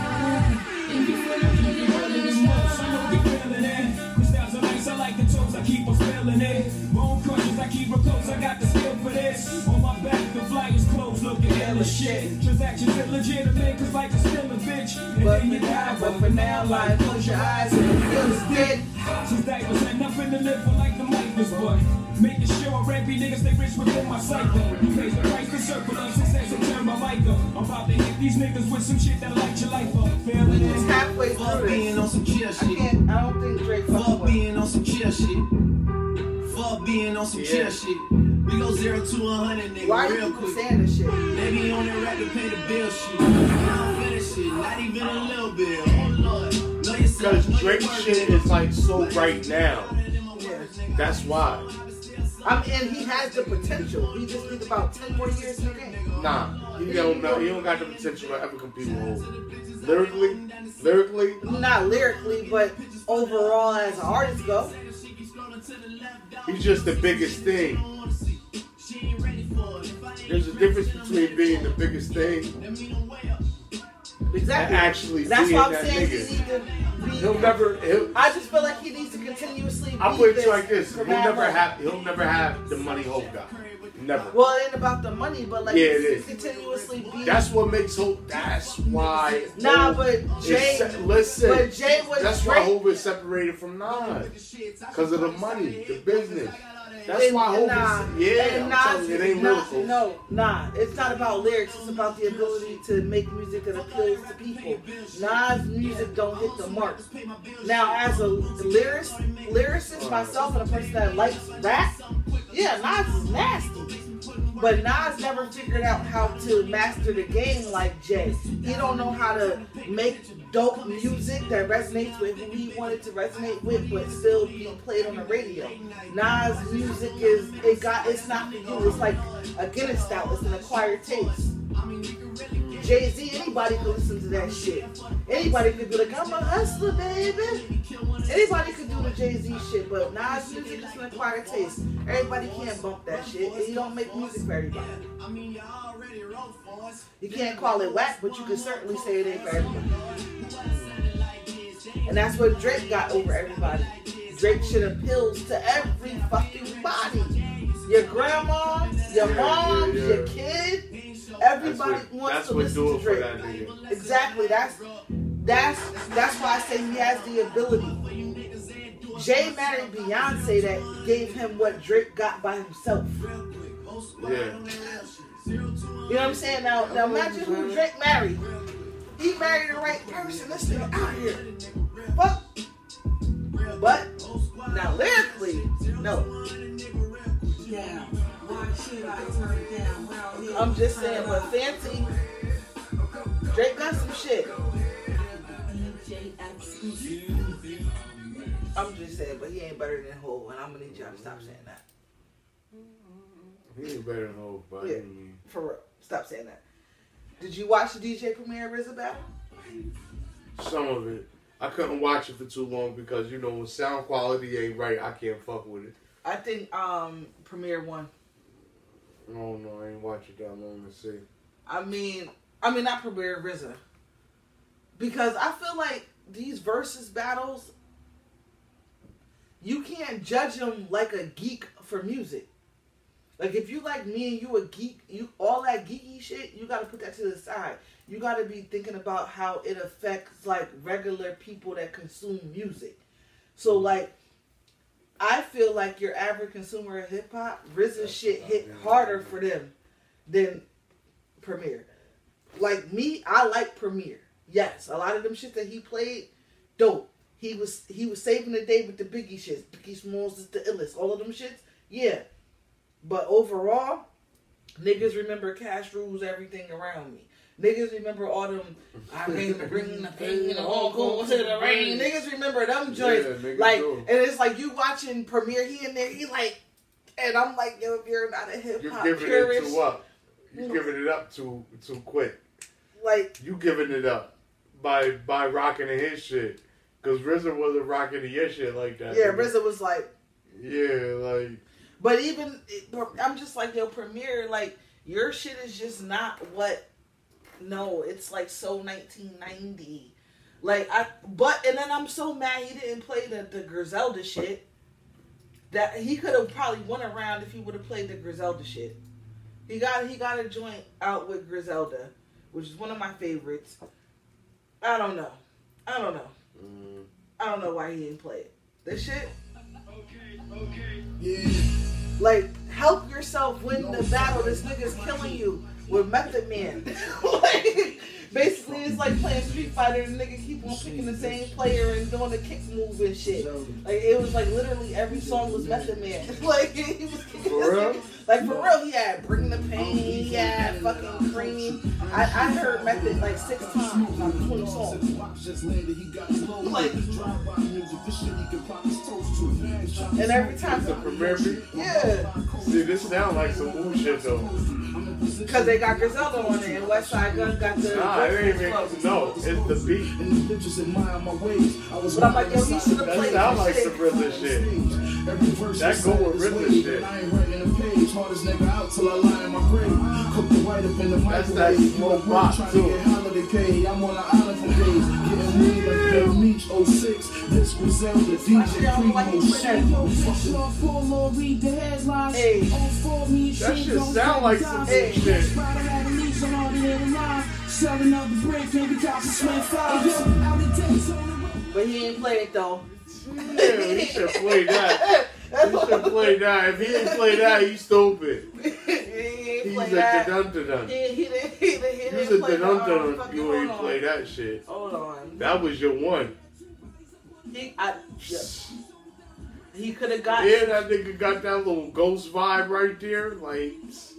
I like the toes, I keep on spelling it. Bone crushes, I keep her close, I got the skill for this. On my back, the flyers closed, looking hella shit. Transactions illegitimate, cause like a still a bitch. And But then you for die, now, but but for now, like, close your eyes and feel the stick. since that was had nothing to live for like the Micahs, but making sure rappy niggas stay rich within my cycle. Pays the price for circle of success and turn my mic up. I'm about to hit these niggas with some shit that'll light your life up. Feeling It's it. halfway fuck through being this. on some chill I shit. can't, I don't think Drake fucking Fuck with it. being on some chill shit. Fuck being on some Yeah. chill shit. We go zero to a hundred, nigga, Why are real you people quick. saying this shit? They be on that rap to pay the bill shit. I don't finish shit, not even a little bit. Oh Lord, know yourself, Because know Drake your worth. shit is like so right now. Yeah. That's why. I mean, and he has the potential. He just needs about ten more years in the game. Nah, he don't know. He don't got the potential to ever compete with Hov. Lyrically, lyrically, Not lyrically, but overall as an artist go. he's just the biggest thing. There's a difference between being the biggest thing Exactly. and actually That's being why I'm that saying he nigga. needs to be. He'll never. He'll, I just feel like he needs to continuously. I'll be put it to you like this: for he'll mad never money. have. He'll never have the money Hov got. Never. Well, it ain't about the money, but like Yeah, he it needs to continuously be. That's what makes Hov. That's why. Nah, Hov but is Jay- se- listen. but Jay was That's why Drake. Hov is separated from Nas because of the money, the business. That's And- why and Hov nah, is. Yeah, and I'm Nas- telling you, it ain't nah, lyrical. No, nah, it's not about lyrics. It's about the ability to make music that appeals to people. Nas' music don't hit the mark. Now, as a lyricist, lyricist myself and a person that likes rap, yeah, Nas is nasty. But Nas never figured out how to master the game like Jay. He don't know how to make dope music that resonates with who he wanted to resonate with, but still being played on the radio. Nas' music is it got it's not for you. It's like a Guinness stout. It's an acquired taste. Jay-Z, anybody could listen to that shit. Anybody could be like, I'm a hustler, baby. Anybody could do the Jay-Z shit, but Nas music is an acquired taste. Everybody can't bump that shit. And you don't make music for everybody. You can't call it whack, but you can certainly say it ain't for everybody. And that's what Drake got over everybody. Drake shit appeals to every fucking body. Your grandma, your mom, yeah, yeah. your kid. Everybody That's what- wants that's to what listen do to it for Drake. that nigga. Exactly. That's that's that's why I say he has the ability. Jay married Beyonce that gave him what Drake got by himself. Yeah. You know what I'm saying? Now, now imagine who Drake married. He married the right person. This nigga out here. Fuck. But now lyrically, no. I'm just saying, but fancy. Drake got some shit. I'm just saying, but he ain't better than Hov, and I'm gonna need y'all to stop saying that. He ain't better than Hov, but Yeah, I mean, for real. Stop saying that. Did you watch the D J Premier R Z A battle? some of it. I couldn't watch it for too long because, you know, when sound quality ain't right, I can't fuck with it. I think um Premier won. I don't know. I ain't watch it that long to see. I mean, I mean not Premier R Z A, because I feel like these versus battles, you can't judge them like a geek for music. Like if you like me and you a geek, you all that geeky shit, you gotta put that to the side. You gotta be thinking about how it affects like regular people that consume music. So like, I feel like your average consumer of hip hop, R Z A shit hit harder for them than Premier. Like me, I like Premier. Yes, a lot of them shit that he played, dope. He was he was saving the day with the Biggie shits. Biggie Smalls is the illest. All of them shits, yeah. But overall, Niggas remember Cash Rules Everything Around Me. Niggas remember all them, I came to bring the pain and all go to the rain. Niggas remember them joints. Yeah, like, do. and it's like you watching Premiere, he in there, he like, and I'm like, yo, if you're not a hip You're hop giving purist. it too up. You're giving it up too too quick. Like, you giving it up by by rocking to his shit. Because R Z A wasn't rocking to your shit like that. Yeah, nigga. R Z A was like, yeah, like. But even, I'm just like, yo, Premiere, like, your shit is just not what, no, it's like so nineteen ninety. Like, I, but, and then I'm so mad he didn't play the, the Griselda shit. That he could have probably won a round if he would have played the Griselda shit. He got, he got a joint out with Griselda, which is one of my favorites. I don't know. I don't know. Mm. I don't know why he didn't play it. This shit. Okay, okay. Yeah. Like, help yourself win the battle. This nigga's killing you with Method Man. Like, basically, it's like playing Street Fighter and the nigga keep on picking the same player and doing the kick move and shit. Like, it was like literally every song was Method Man. Like, he was kicking For real? Like, for real, he had Bring the Pain, he had fucking Cream. I, I heard Method like six times on twenty songs. Like, and every time the Premiere beat? Yeah. See, this sound like some bullshit though. Because they got Griselda on it and Westside Gun got the. Nah, it ain't even. No, it's the beat. But I'm like, yo, he should have That played sound this like shit. some R Z A shit. That go with R Z A shit. That's that smoke rock too. I'm on an island for days, getting weed like Bill Meach oh six. This Griselda, D J Primo, Hey, That shit sound like some hey. shit. but he ain't play it though. Yeah, he should play that. He should play that. If he didn't play that, he's stupid. he ain't He's play a that. dun dun dun. He, he didn't. He, didn't- he He's didn't a play dun the, dun um, dun. fucking- You hold ain't on. play that shit. Hold on. That was your one. He, I, yeah. he could have got. Yeah, that nigga got that little ghost vibe right there. Like,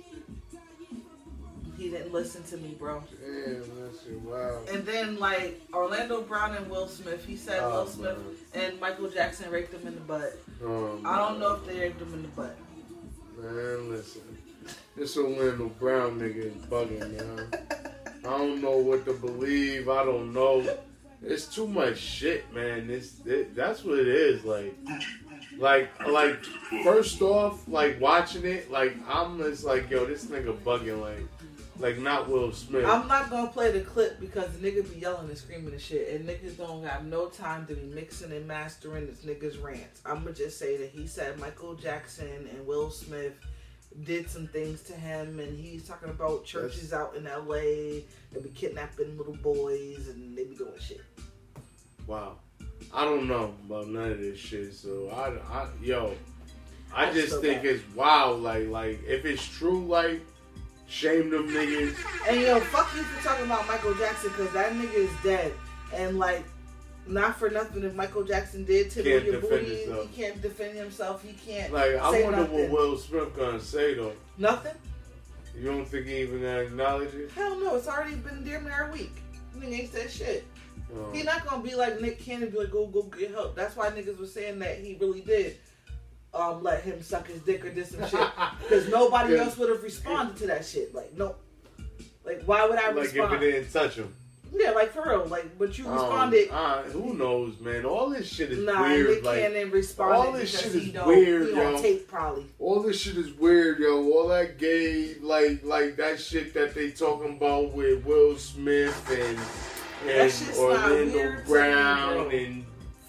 He didn't listen to me, bro. damn, that shit wow. And then like Orlando Brown and Will Smith, he said Oh, Will Smith man. and Michael Jackson raped him in the butt. Oh, I don't know if they raped him in the butt. Man, listen. This Orlando Brown nigga is bugging, man. I don't know what to believe. I don't know. It's too much shit, man. It's it, that's what it is. Like, like, like. First off, like watching it, like I'm just like, yo, this nigga bugging, like, like not Will Smith. I'm not gonna play the clip because the nigga be yelling and screaming and shit, and niggas don't have no time to be mixing and mastering this nigga's rants. I'm gonna just say that he said Michael Jackson and Will Smith did some things to him, and he's talking about churches out in L A that be kidnapping little boys and they be doing shit. Wow. I don't know about none of this shit. So I, I yo, I I'm just so think bad. it's wild. Like, like if it's true, like shame them niggas. And yo, fuck you for talking about Michael Jackson because that nigga is dead. And like, not for nothing, if Michael Jackson did to Can't your defend booty, himself. he can't defend himself. He can't Like, I say wonder nothing. what Will Smith gonna say though. Nothing? You don't think he even gonna acknowledge it? Hell no, it's already been damn near a week. Nigga ain't said shit. Oh. He not gonna be like Nick Cannon and be like, go, go get help. That's why niggas was saying that he really did um, let him suck his dick or did some shit. Because nobody Yeah. else would have responded to that shit. Like, no. Like, why would I Like respond? if it didn't touch him. Yeah, like for real. Like, but you Um, responded. uh, who knows, man? All this shit is Nah, weird. Nick like, Cannon responded all this because shit he is don't, weird, he yo. on tape probably. All this shit is weird, yo. All that gay, like, like that shit that they talking about with Will Smith and That and shit's not Orlando weird to me, Brown bro. and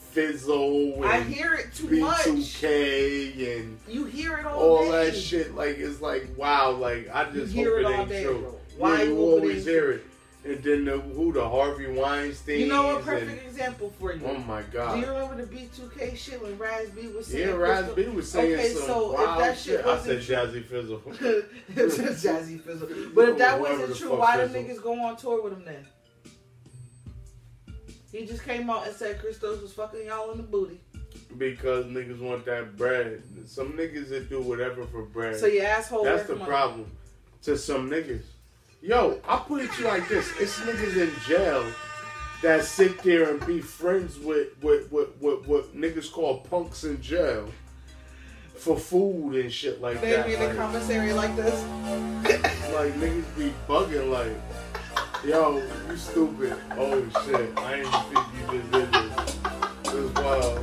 Fizzo and I hear it too B two much. K and You hear it all, all day. that shit. Like, it's like, wow. Like, I You just hear hope it it all ain't day, true. bro. Why yeah, you you hope it always ain't hear true? it. And then the who the Harvey Weinstein. You know a perfect example for you. Oh my God. Do you remember the B two K shit when Raz B was saying? Yeah, Raz B was saying okay, some so wild if that shit shit. I wasn't said Jazzy Fizzle. true, it's just Jazzy Fizzle. But if that Whoever wasn't the true, fuck why did Fizzle. niggas go on tour with him then? He just came out and said Christos was fucking y'all in the booty. Because niggas want that bread. Some niggas that do whatever for bread. So your asshole That's worth the money. problem. to some niggas. Yo, I put it to you like this. It's niggas in jail that sit there and be friends with with, with, with what niggas call punks in jail for food and shit like They that. be in a Like, commissary like this. like niggas be bugging like, yo, you stupid. Oh shit, I didn't think you just did this. This is wild.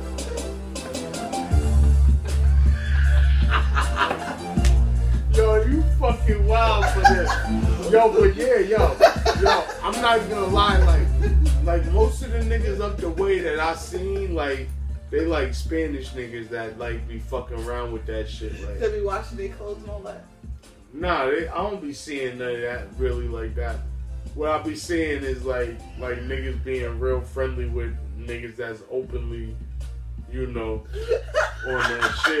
Yo, you fucking wild for this. Yo, but yeah, yo, yo, I'm not even gonna lie, like, like most of the niggas up the way that I seen, like, they like Spanish niggas that like be fucking around with that shit, like. They be washing their clothes and all that. Nah, they, I don't be seeing none of that really like that. What I be seeing is like like niggas being real friendly with niggas that's openly, you know, on that shit.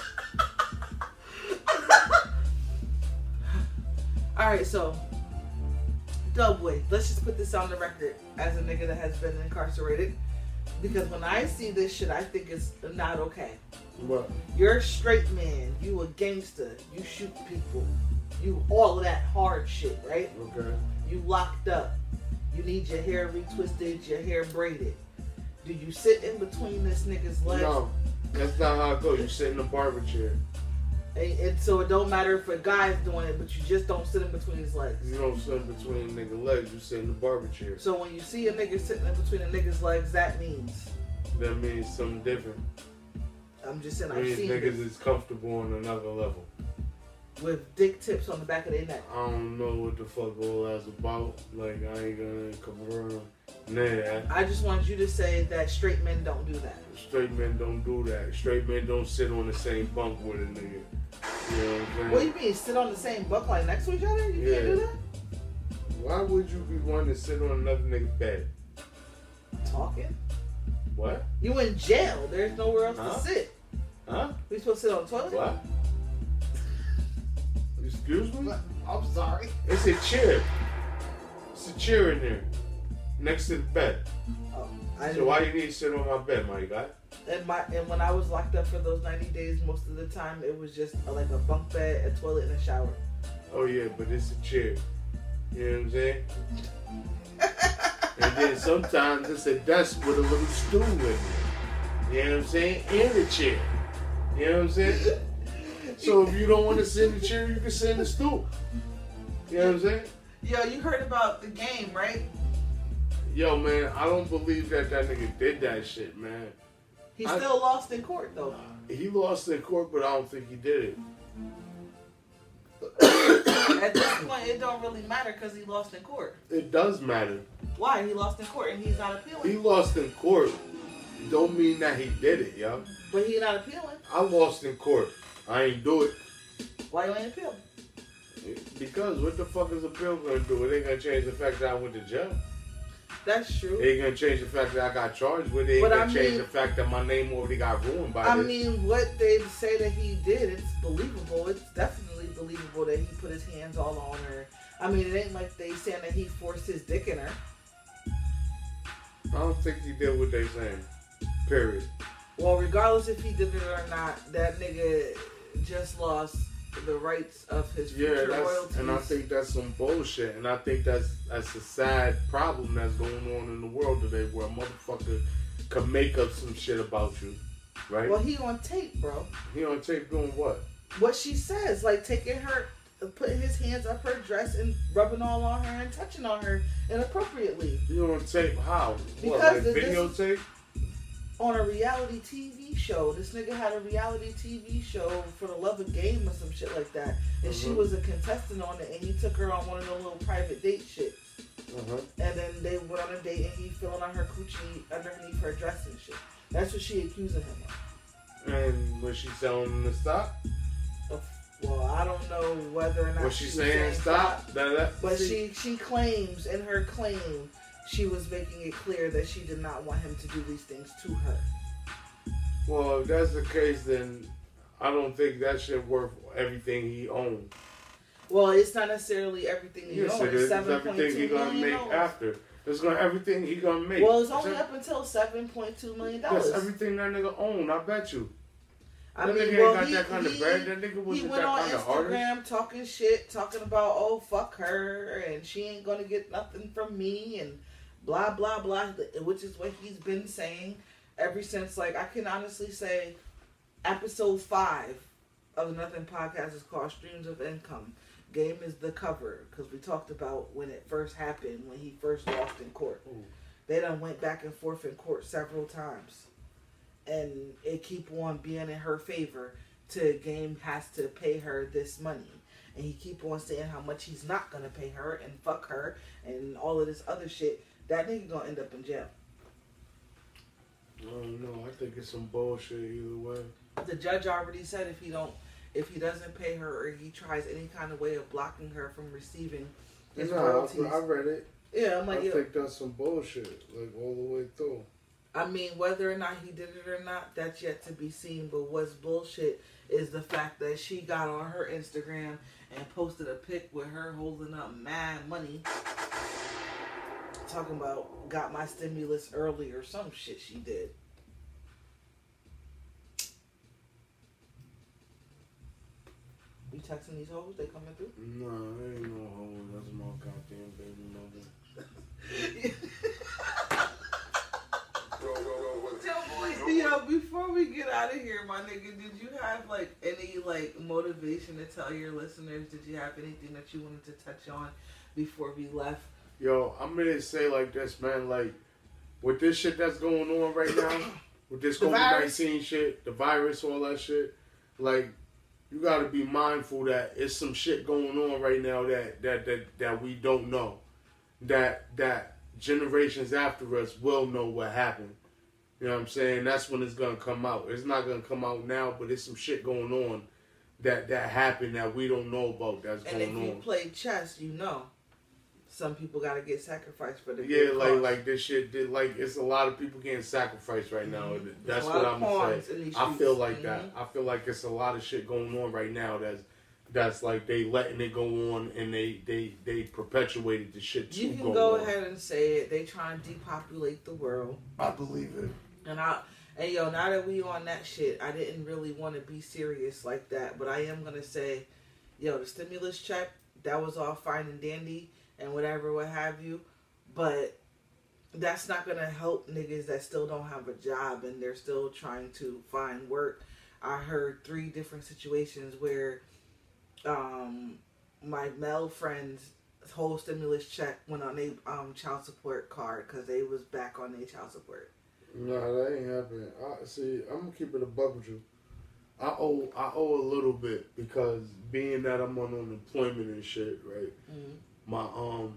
Alright, so Dubway, let's just put this on the record as a nigga that has been incarcerated. Because when I see this shit, I think it's not okay. What? You're a straight man. You a gangster. You shoot people. You all of that hard shit, right? Okay. You locked up. You need your hair retwisted, your hair braided. Do you sit in between this nigga's legs? No, that's not how it goes. You sit in the barber chair. And, and so it don't matter if a guy's doing it, but you just don't sit in between his legs. You don't sit in between nigga legs. You sit in the barber chair. So when you see a nigga sitting in between a nigga's legs, that means That means something different. I'm just saying It I've means seen niggas this is comfortable on another level. with dick tips on the back of their neck. I don't know what the fuck all that's about. Like, I ain't gonna confirm. Nah, I just want you to say that straight men don't do that. straight men don't do that. Straight men don't sit on the same bunk with a nigga. You know what I'm saying? What do you mean, sit on the same bunk like next to each other? You Yeah. can't do that? Why would you be wanting to sit on another nigga's bed? Talking? What? You in jail. There's nowhere else Huh? to sit. Huh? We supposed to sit on the toilet? What? Excuse me? I'm sorry. It's a chair. It's a chair in there. Next to the bed. Oh, I So didn't- why you need to sit on my bed, my guy? And my and when I was locked up for those ninety days, most of the time it was just uh, like a bunk bed, a toilet, and a shower. Oh yeah, but it's a chair. You know what I'm saying? And then sometimes it's a desk with a little stool in it. You know what I'm saying? And a chair. You know what I'm saying? So if you don't want to sit in the chair, you can sit in the stool. You know what I'm saying? Yo, you heard about the game, right? Yo, man, I don't believe that that nigga did that shit, man. He I- still lost in court though. He lost in court, but I don't think he did it. At this point, it don't really matter because he lost in court. It does matter. Why? He lost in court and he's not appealing. He lost in court. Don't mean that he did it, yo. But he not appealing. I lost in court. I ain't do it. Why you ain't appealing? Because what the fuck is appeal gonna do? It ain't gonna change the fact that I went to jail. That's true. It ain't gonna change the fact that I got charged with it. It ain't But gonna I change mean- the fact that my name already got ruined by I this. mean, what they say that he did, it's believable. It's definitely believable that he put his hands all on her. I mean, it ain't like they saying that he forced his dick in her. I don't think he did what they saying. Period. Well, regardless if he did it or not, that nigga just lost the rights of his Yeah, future that's royalties. and I think that's some bullshit. And I think that's that's a sad problem that's going on in the world today, where a motherfucker can make up some shit about you, right? Well, he on tape, bro. He on tape doing what? What she says, like taking her, putting his hands up her dress and rubbing all on her and touching on her inappropriately He on tape how? What, Because like the- this- videotape? on a reality T V show. This nigga had a reality T V show for the love of game or some shit like that, and she Mhm. was a contestant on it, and he took her on one of those little private date shit. Uh-huh. And then they went on a date, and he feeling on her coochie underneath her dress and shit. That's what she accusing him of. And was she telling him to stop? Of- Well, I don't know whether or not Was she was saying stop? That, that, But see, she she claims in her claim she was making it clear that she did not want him to do these things to her. Well, if that's the case, then I don't think that shit worth everything he owns. Well, it's not necessarily everything he Yes, owns. it It's is. It's seven point everything he two gonna million make dollars. after. It's gonna everything he gonna make. Well, it's only That's- up until seven point two million That's dollars. everything that nigga own. I bet you. I That mean, nigga well, ain't got he, that kind of he, bread. That nigga he wasn't went that on kind of artist. Instagram talking shit, talking about, oh, fuck her, and she ain't gonna get nothing from me, and blah, blah, blah, which is what he's been saying ever since, like, I can honestly say episode five of the Nothing Podcast is called Streams of Income. Game is the cover, because we talked about when it first happened, when he first lost in court. Ooh. They done went back and forth in court several times. And it keep on being in her favor to Game has to pay her this money. And he keep on saying how much he's not going to pay her and fuck her and all of this other shit. That nigga going to end up in jail. I don't know. I think it's some bullshit either way. The judge already said if he don't, if he doesn't pay her or he tries any kind of way of blocking her from receiving his No, royalties. I, I read it. Yeah, I'm like, I yo, think that's some bullshit, like all the way through. I mean, whether or not he did it or not, that's yet to be seen. But what's bullshit is the fact that she got on her Instagram and posted a pic with her holding up mad money. Talking about, got my stimulus early or some shit she did. You texting these hoes? They coming through? No, there ain't no hoes. That's my goddamn baby mother. Yo, before we get out of here, my nigga, did you have like any like motivation to tell your listeners? Did you have anything that you wanted to touch on before we left? Yo, I'm gonna say like this, man. Like with this shit that's going on right now, with this The COVID virus. nineteen shit, the virus, all that shit. Like you gotta be mindful that it's some shit going on right now that that that that we don't know. That that generations after us will know what happened. You know what I'm saying? That's when it's gonna come out. It's not gonna come out now, but there's some shit going on that that happened that we don't know about. That's And if going you on. play chess, you know some people got to get sacrificed for the Yeah, good like cause. like this shit did like it's a lot of people getting sacrificed right now. Mhm. That's There's a what lot I'm of gonna pawns say. in these I feel streets. like that. Mhm. I feel like it's a lot of shit going on right now that's that's like they letting it go on and they they they perpetuated the shit to You can go, go on. ahead and say it. They trying to depopulate the world. I believe it. And I and yo, now that we on that shit, I didn't really want to be serious like that, but I am gonna say, yo, the stimulus check, that was all fine and dandy and whatever, what have you, but that's not gonna help niggas that still don't have a job and they're still trying to find work. I heard three different situations where um my male friends' whole stimulus check went on their um child support card because they was back on their child support. No, that ain't happening. I see. I'm gonna keep it a buck with you. I owe I owe a little bit because being that I'm on unemployment and shit, right? Mm-hmm. My um,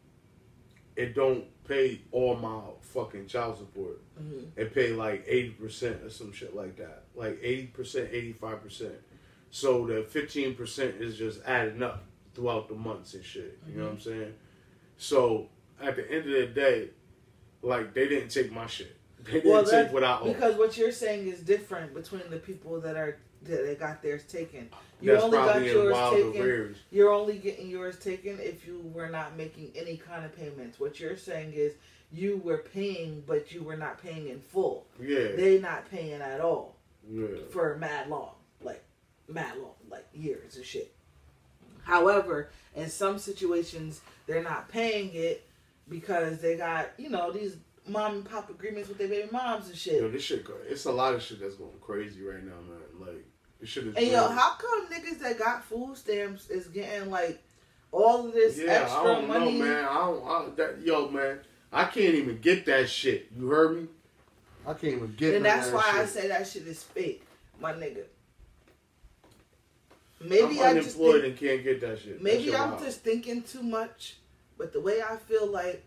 it don't pay all my fucking child support. Mm-hmm. It pay like eighty percent or some shit like that, like eighty percent, eighty-five percent. So the fifteen percent is just adding up throughout the months and shit. You know what I'm saying? So at the end of the day, like they didn't take my shit. They didn't Well, take that's what I owe. because what you're saying is different between the people that are that they got theirs taken. You That's only got probably in yours wilder taken. rears. You're only getting yours taken if you were not making any kind of payments. What you're saying is you were paying, but you were not paying in full. Yeah. They not paying at all Yeah. for mad long, like mad long, like years of shit. However, in some situations, they're not paying it because they got, you know, these mom and pop agreements with their baby moms and shit. Yo, this shit, go- it's a lot of shit that's going crazy right now, man. Like, this shit is And yo, crazy. how come niggas that got food stamps is getting like all of this Yeah, extra I don't money? know, man. I don't, I, that, yo, man, I can't even get that shit. You heard me? I can't even get And none of that's that why I shit. say that shit is fake, my nigga. Maybe I'm I just unemployed think, and can't get that shit. That maybe shit I'm wild. just thinking too much. But the way I feel like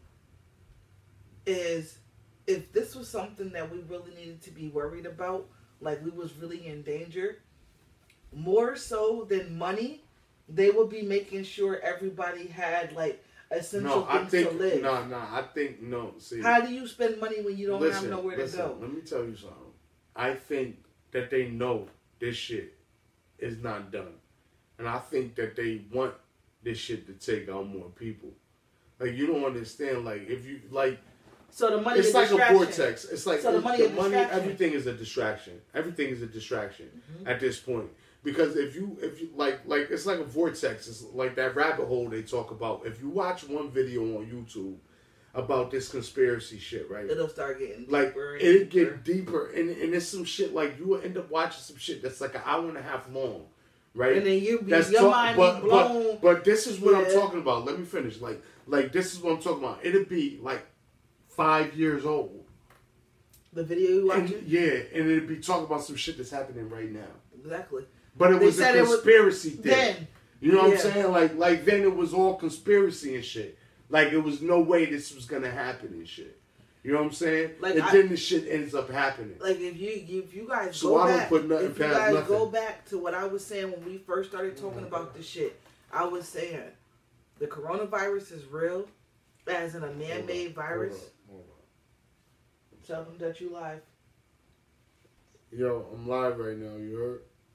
is if this was something that we really needed to be worried about, like we was really in danger, more so than money, they would be making sure everybody had like essential No, I things think, to live. no, no, I think, no, see. How do you spend money when you don't listen, have nowhere listen, to go? Let me tell you something. I think that they know this shit is not done. And I think that they want this shit to take out more people. Like, you don't understand. Like, if you, like, So the money It's is like distraction. a vortex. It's like so the it- money, the is money distraction. everything is a distraction. Everything is a distraction Mm-hmm. at this point. Because if you if you like like it's like a vortex. It's like that rabbit hole they talk about. If you watch one video on YouTube about this conspiracy shit, right? It'll start getting like deeper and it'll deeper. get deeper, and and it's some shit like you will end up watching some shit that's like an hour and a half long, right? And then you be That's your talk- mind but, be blown. But, but this is what I'm Yeah. talking about. Let me finish. Like like this is what I'm talking about. It'll be like five years old. The video you And, watching? yeah, and it'd be talking about some shit that's happening right now. Exactly. But it They was a said it was- conspiracy thing. then. You know what Yeah. I'm saying? Like like then it was all conspiracy and shit. Like it was no way this was gonna happen and shit. You know what I'm saying? Like, and I- then the shit ends up happening. Like if you if you guys So go I don't back, put nothing if you past guys nothing. go back to what I was saying when we first started talking about this shit, I was saying the coronavirus is real, as in a man-made virus. Hold up, hold up. Tell them that you live. Yo, I'm live right now. You heard?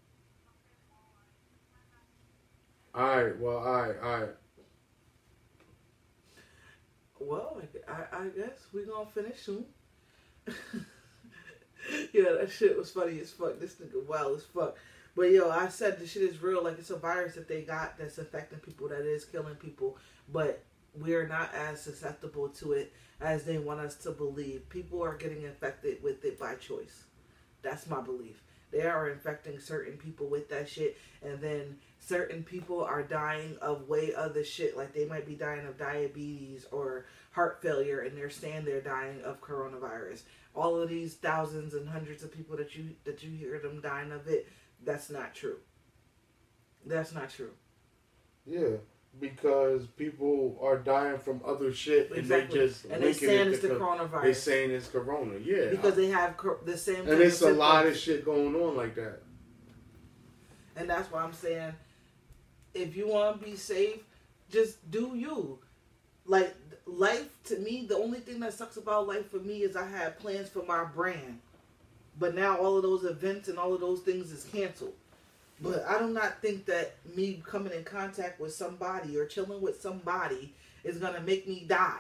Alright, well, alright, alright. Well, I, I guess we gonna finish soon. Yeah, that shit was funny as fuck. This nigga wild as fuck. But yo, I said the shit is real. Like it's a virus that they got that's affecting people, that is killing people. But we're not as susceptible to it as they want us to believe. People are getting infected with it by choice. That's my belief. They are infecting certain people with that shit, and then certain people are dying of way other shit. Like they might be dying of diabetes or heart failure, and they're saying they're dying of coronavirus. All of these thousands and hundreds of people that you that you hear them dying of it, that's not true. That's not true. Yeah, because people are dying from other shit, and Exactly. they just And they linking saying it it's to the co- coronavirus. They saying it's corona. Yeah, Because they have cor- the same. and type it's of a lot of symptoms. shit going on like that. And that's why I'm saying, if you want to be safe, just do you. Like, life, to me, the only thing that sucks about life for me is I had plans for my brand. But now all of those events and all of those things is canceled. But I do not think that me coming in contact with somebody or chilling with somebody is going to make me die.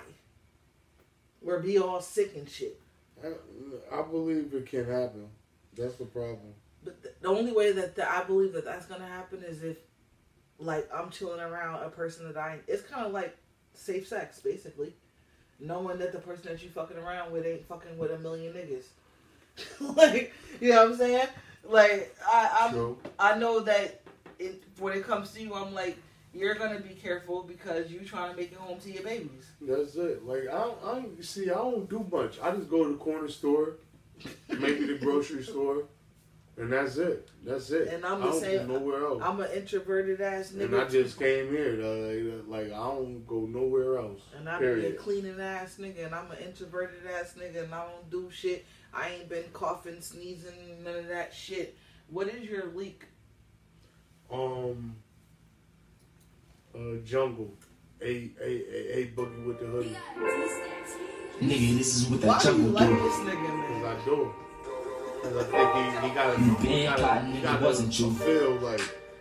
Or be all sick and shit. I, I believe it can happen. That's the problem. But the, the only way that, that I believe that that's going to happen is if, like, I'm chilling around a person that I... It's kind of like safe sex, basically. Knowing that the person that you fucking around with ain't fucking with a million niggas. Like, you know what I'm saying? Like, I I'm, True. I know that it, when it comes to you, I'm like, you're going to be careful because you trying to make it home to your babies. That's it. Like I, don't, I don't see. I don't do much. I just go to the corner store, maybe the grocery store, and that's it. That's it. And I'm I the don't same. go nowhere else. I'm an introverted ass nigga. And I just came here. Though, like, like I don't go nowhere else. And I'm period. a cleaning ass nigga, and I'm an introverted ass nigga, and I don't do shit. I ain't been coughing, sneezing, none of that shit. What is your leak? Um. Uh, jungle. A a a, a boogie with the hoodie. Nigga, this is what Why that do you jungle like do. this nigga, man? Cause I do. Cause I think he, he got You to. He been got plotting, he nigga, got wasn't to you? feel like.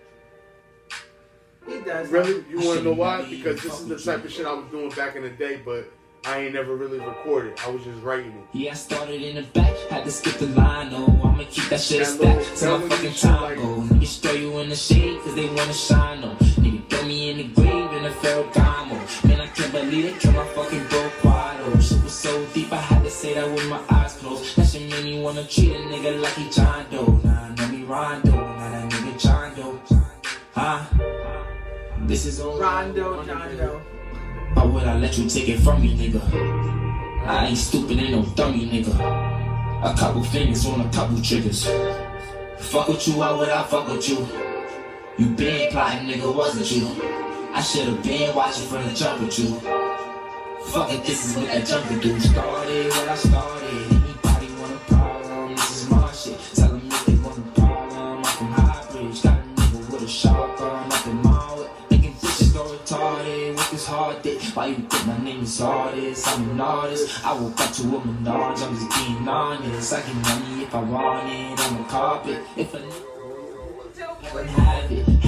He does. Really? You I want to know shouldn't why? be Because this is fucking the type of shit I was doing back in the day, but I ain't never really recorded. I was just writing it. Yeah, I started in the back, had to skip the line, oh, I'ma keep that shit a That little- stack till that my little fucking shit time like- go. Niggas throw you in the shade cause they wanna shine, oh. Nigga throw me in the grave in a Ferragamo. Man, I can't believe they killed my fucking bro Quado. Shit was so deep, I had to say that with my eyes closed. That shit made me wanna treat a nigga like he John Doe. Nah, know me Rondo, nah, that nigga John Doe. Huh? This is all Rondo, John Doe. Why would I let you take it from me, nigga? I ain't stupid, ain't no dummy, nigga. A couple fingers on a couple triggers. Fuck with you, why would I fuck with you? You been plotting, nigga, wasn't you? I should've been watching from the jump with you. Fuck it, this is what that jungle do. Started when I started. Anybody want a problem? This is my shit. Tell them if they want a problem. I'm from High Bridge. Got a nigga with a shotgun up in my way. Making bitches go retarded with this hard dick. Why you think my name is artist? I'm an artist. I woke up to a Menage. I'm just being honest. I get money if I want it on the carpet. If a nigga have it, have you ever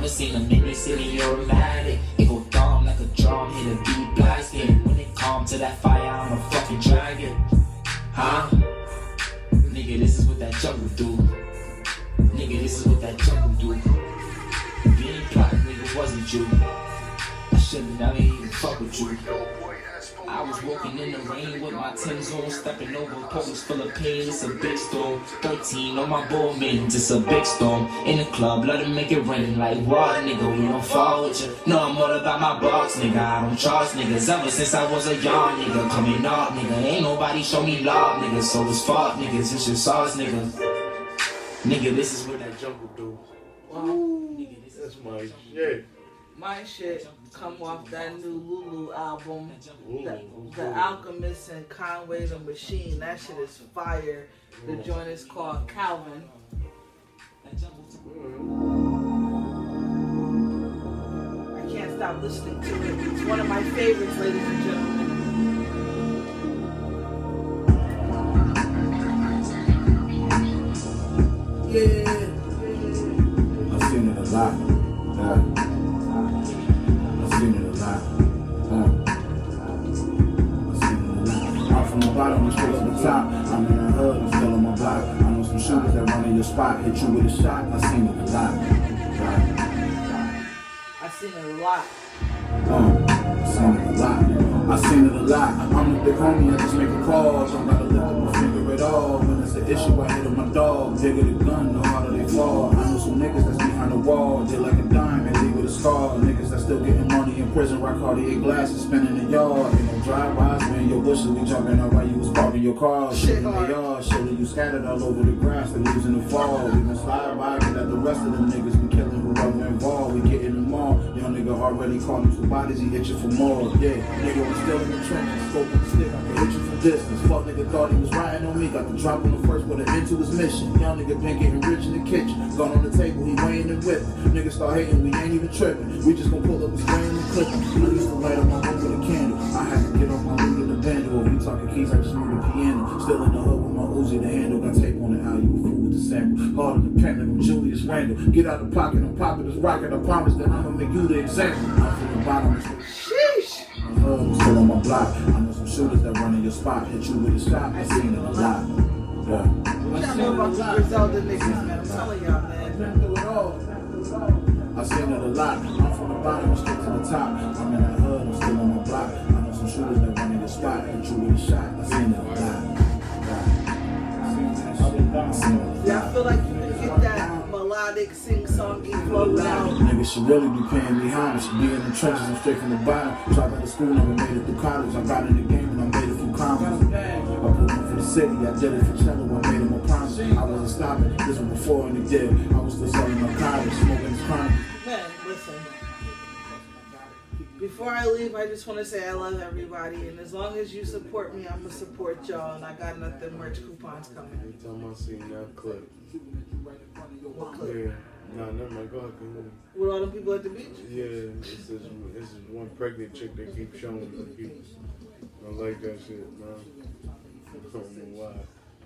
never seen a mini city automatic. It go thumb like a drum, hit a beat blasting. When it come to that fire, I'm a fucking dragon. Huh? Nigga, this is what that jungle do. Nigga, this is what that jungle do. Being black, nigga, wasn't you. I should've never even fuck with you. I was walking in the rain with my Tim's on, stepping over poles full of pain. It's a big storm. thirteen on my ball means it's a big storm. In the club, let them make it rain like what, nigga? We don't fall with you. No, I'm all about my box, nigga. I don't charge niggas ever since I was a young nigga. Coming up, nigga. Ain't nobody show me love, nigga. So it's fault, niggas. It's just ours, nigga. Nigga, this is what that jungle do. Wow. That's my shit. My shit come off that new Lulu album, Ooh, the, ooh, the ooh. Alchemist and Conway the Machine. That shit is fire. The joint is called Calvin. I can't stop listening to it. It's one of my favorites, ladies and gentlemen. Yeah. I've seen it a lot. Yeah. I've seen it a lot. Yeah. I've seen it a lot. I'm from the bottom and straight to the top. I'm in the hood, I'm still on my block. I know some shooters that run in your spot, hit you with a shot. I've seen it a lot. Yeah. I've seen it a lot. Uh, I've seen it a lot. I've seen it a lot. I'm a big homie, I just make a call. Don't gotta lift up my finger at all. When it's an issue, I hit on my dog. Bigger the gun, the harder they fall. I know some niggas that's behind the wall. They like a dime and leave with a scar. Niggas that's still getting money in prison. Rock Cartier glasses, spinning the yard. Ain't no drive-bys, man, your bushes. We talking about why you was parking your car. Shit in the yard, shit that you scattered all over the grass. They lose in the fall. We been slide by, get at the rest of them niggas. We killing whoever involved. We getting them all. Young nigga already caught him some bodies. He hit you for more. Yeah, nigga was still in the trenches. Scope with the stick, I can hit you from distance. Fuck nigga thought he was riding on me. Got the drop on the first with an end to his mission. Young nigga been getting rich in the kitchen. Gun on the table, he weighing and whipping. Niggas start hating, we ain't even tripping. We just gon' pull up and spraying and clipping. I used to light up my room with a candle. I had to get off my room with a bando. We talking keys, I just moved the piano. Still in the hood with my Uzi, the handle. Got tape on the how you a fool with the sample. Hard in the pen, like I'm Julius Randle. Get out the pocket, I'm popping this rocket. I promise that I'ma make you the example. I'm from the bottom. Sheesh. I'm still on my block. I know some shooters that run in your spot, hit you with a shot. I seen it a lot. Yeah. What y'all know about the Griselda niggas, man? I'm telling y'all, man. I seen it a lot. I'm from the bottom, straight to the top. I'm in that hood, I'm still on my block. I know some shooters that run in your spot, hit you with a shot. I seen it a lot. Yeah, I feel like you can get that melodic, sing-songy flow without. Niggas should really be paying me homage. Be in the trenches, I'm straight from the bottom. Dropped out of school, never made it through college. I got in the game and I made it through commas. I put one for the city, I did it for cello, I made him a promise. I wasn't stopping, this was before any deal. I was still selling my college, smoking his chronic. Man, listen. Before I leave, I just want to say I love everybody, and as long as you support me, I'm gonna support y'all, and I got nothing merch coupons coming. Every time I seen that clip. What clip? Yeah. Nah, never mind. Go ahead. Go ahead. With all the people at the beach? Yeah, it's this, this is one pregnant chick that keeps showing me. People. I like that shit, man. I don't know why.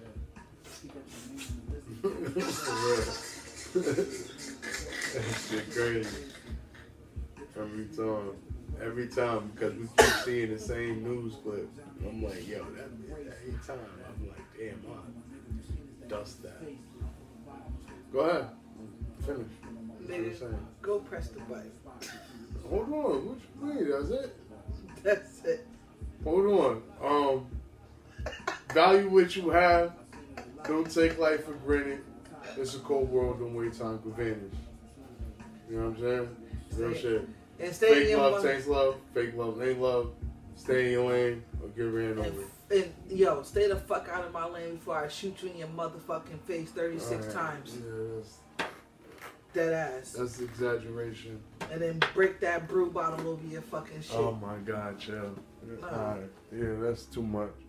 That shit crazy. Every time. Every time, because we keep seeing the same news clip. I'm like, yo, that every time. I'm like, damn, I dust that. Go ahead. Finish. Nigga, go press the button. Hold on. What you mean? That's it? That's it. Hold on. Um, value what you have. Don't take life for granted. It's a cold world. Don't wait time to vanish. You know what I'm saying? Real shit. And stay Fake in your love mother- takes love. Fake love ain't love. Stay in your lane or get ran over. And yo, stay the fuck out of my lane before I shoot you in your motherfucking face thirty-six All right. times. Yeah, that's, Dead ass. that's exaggeration. And then break that brew bottle over your fucking shit. Oh my God, chill. No. All right. Yeah, that's too much.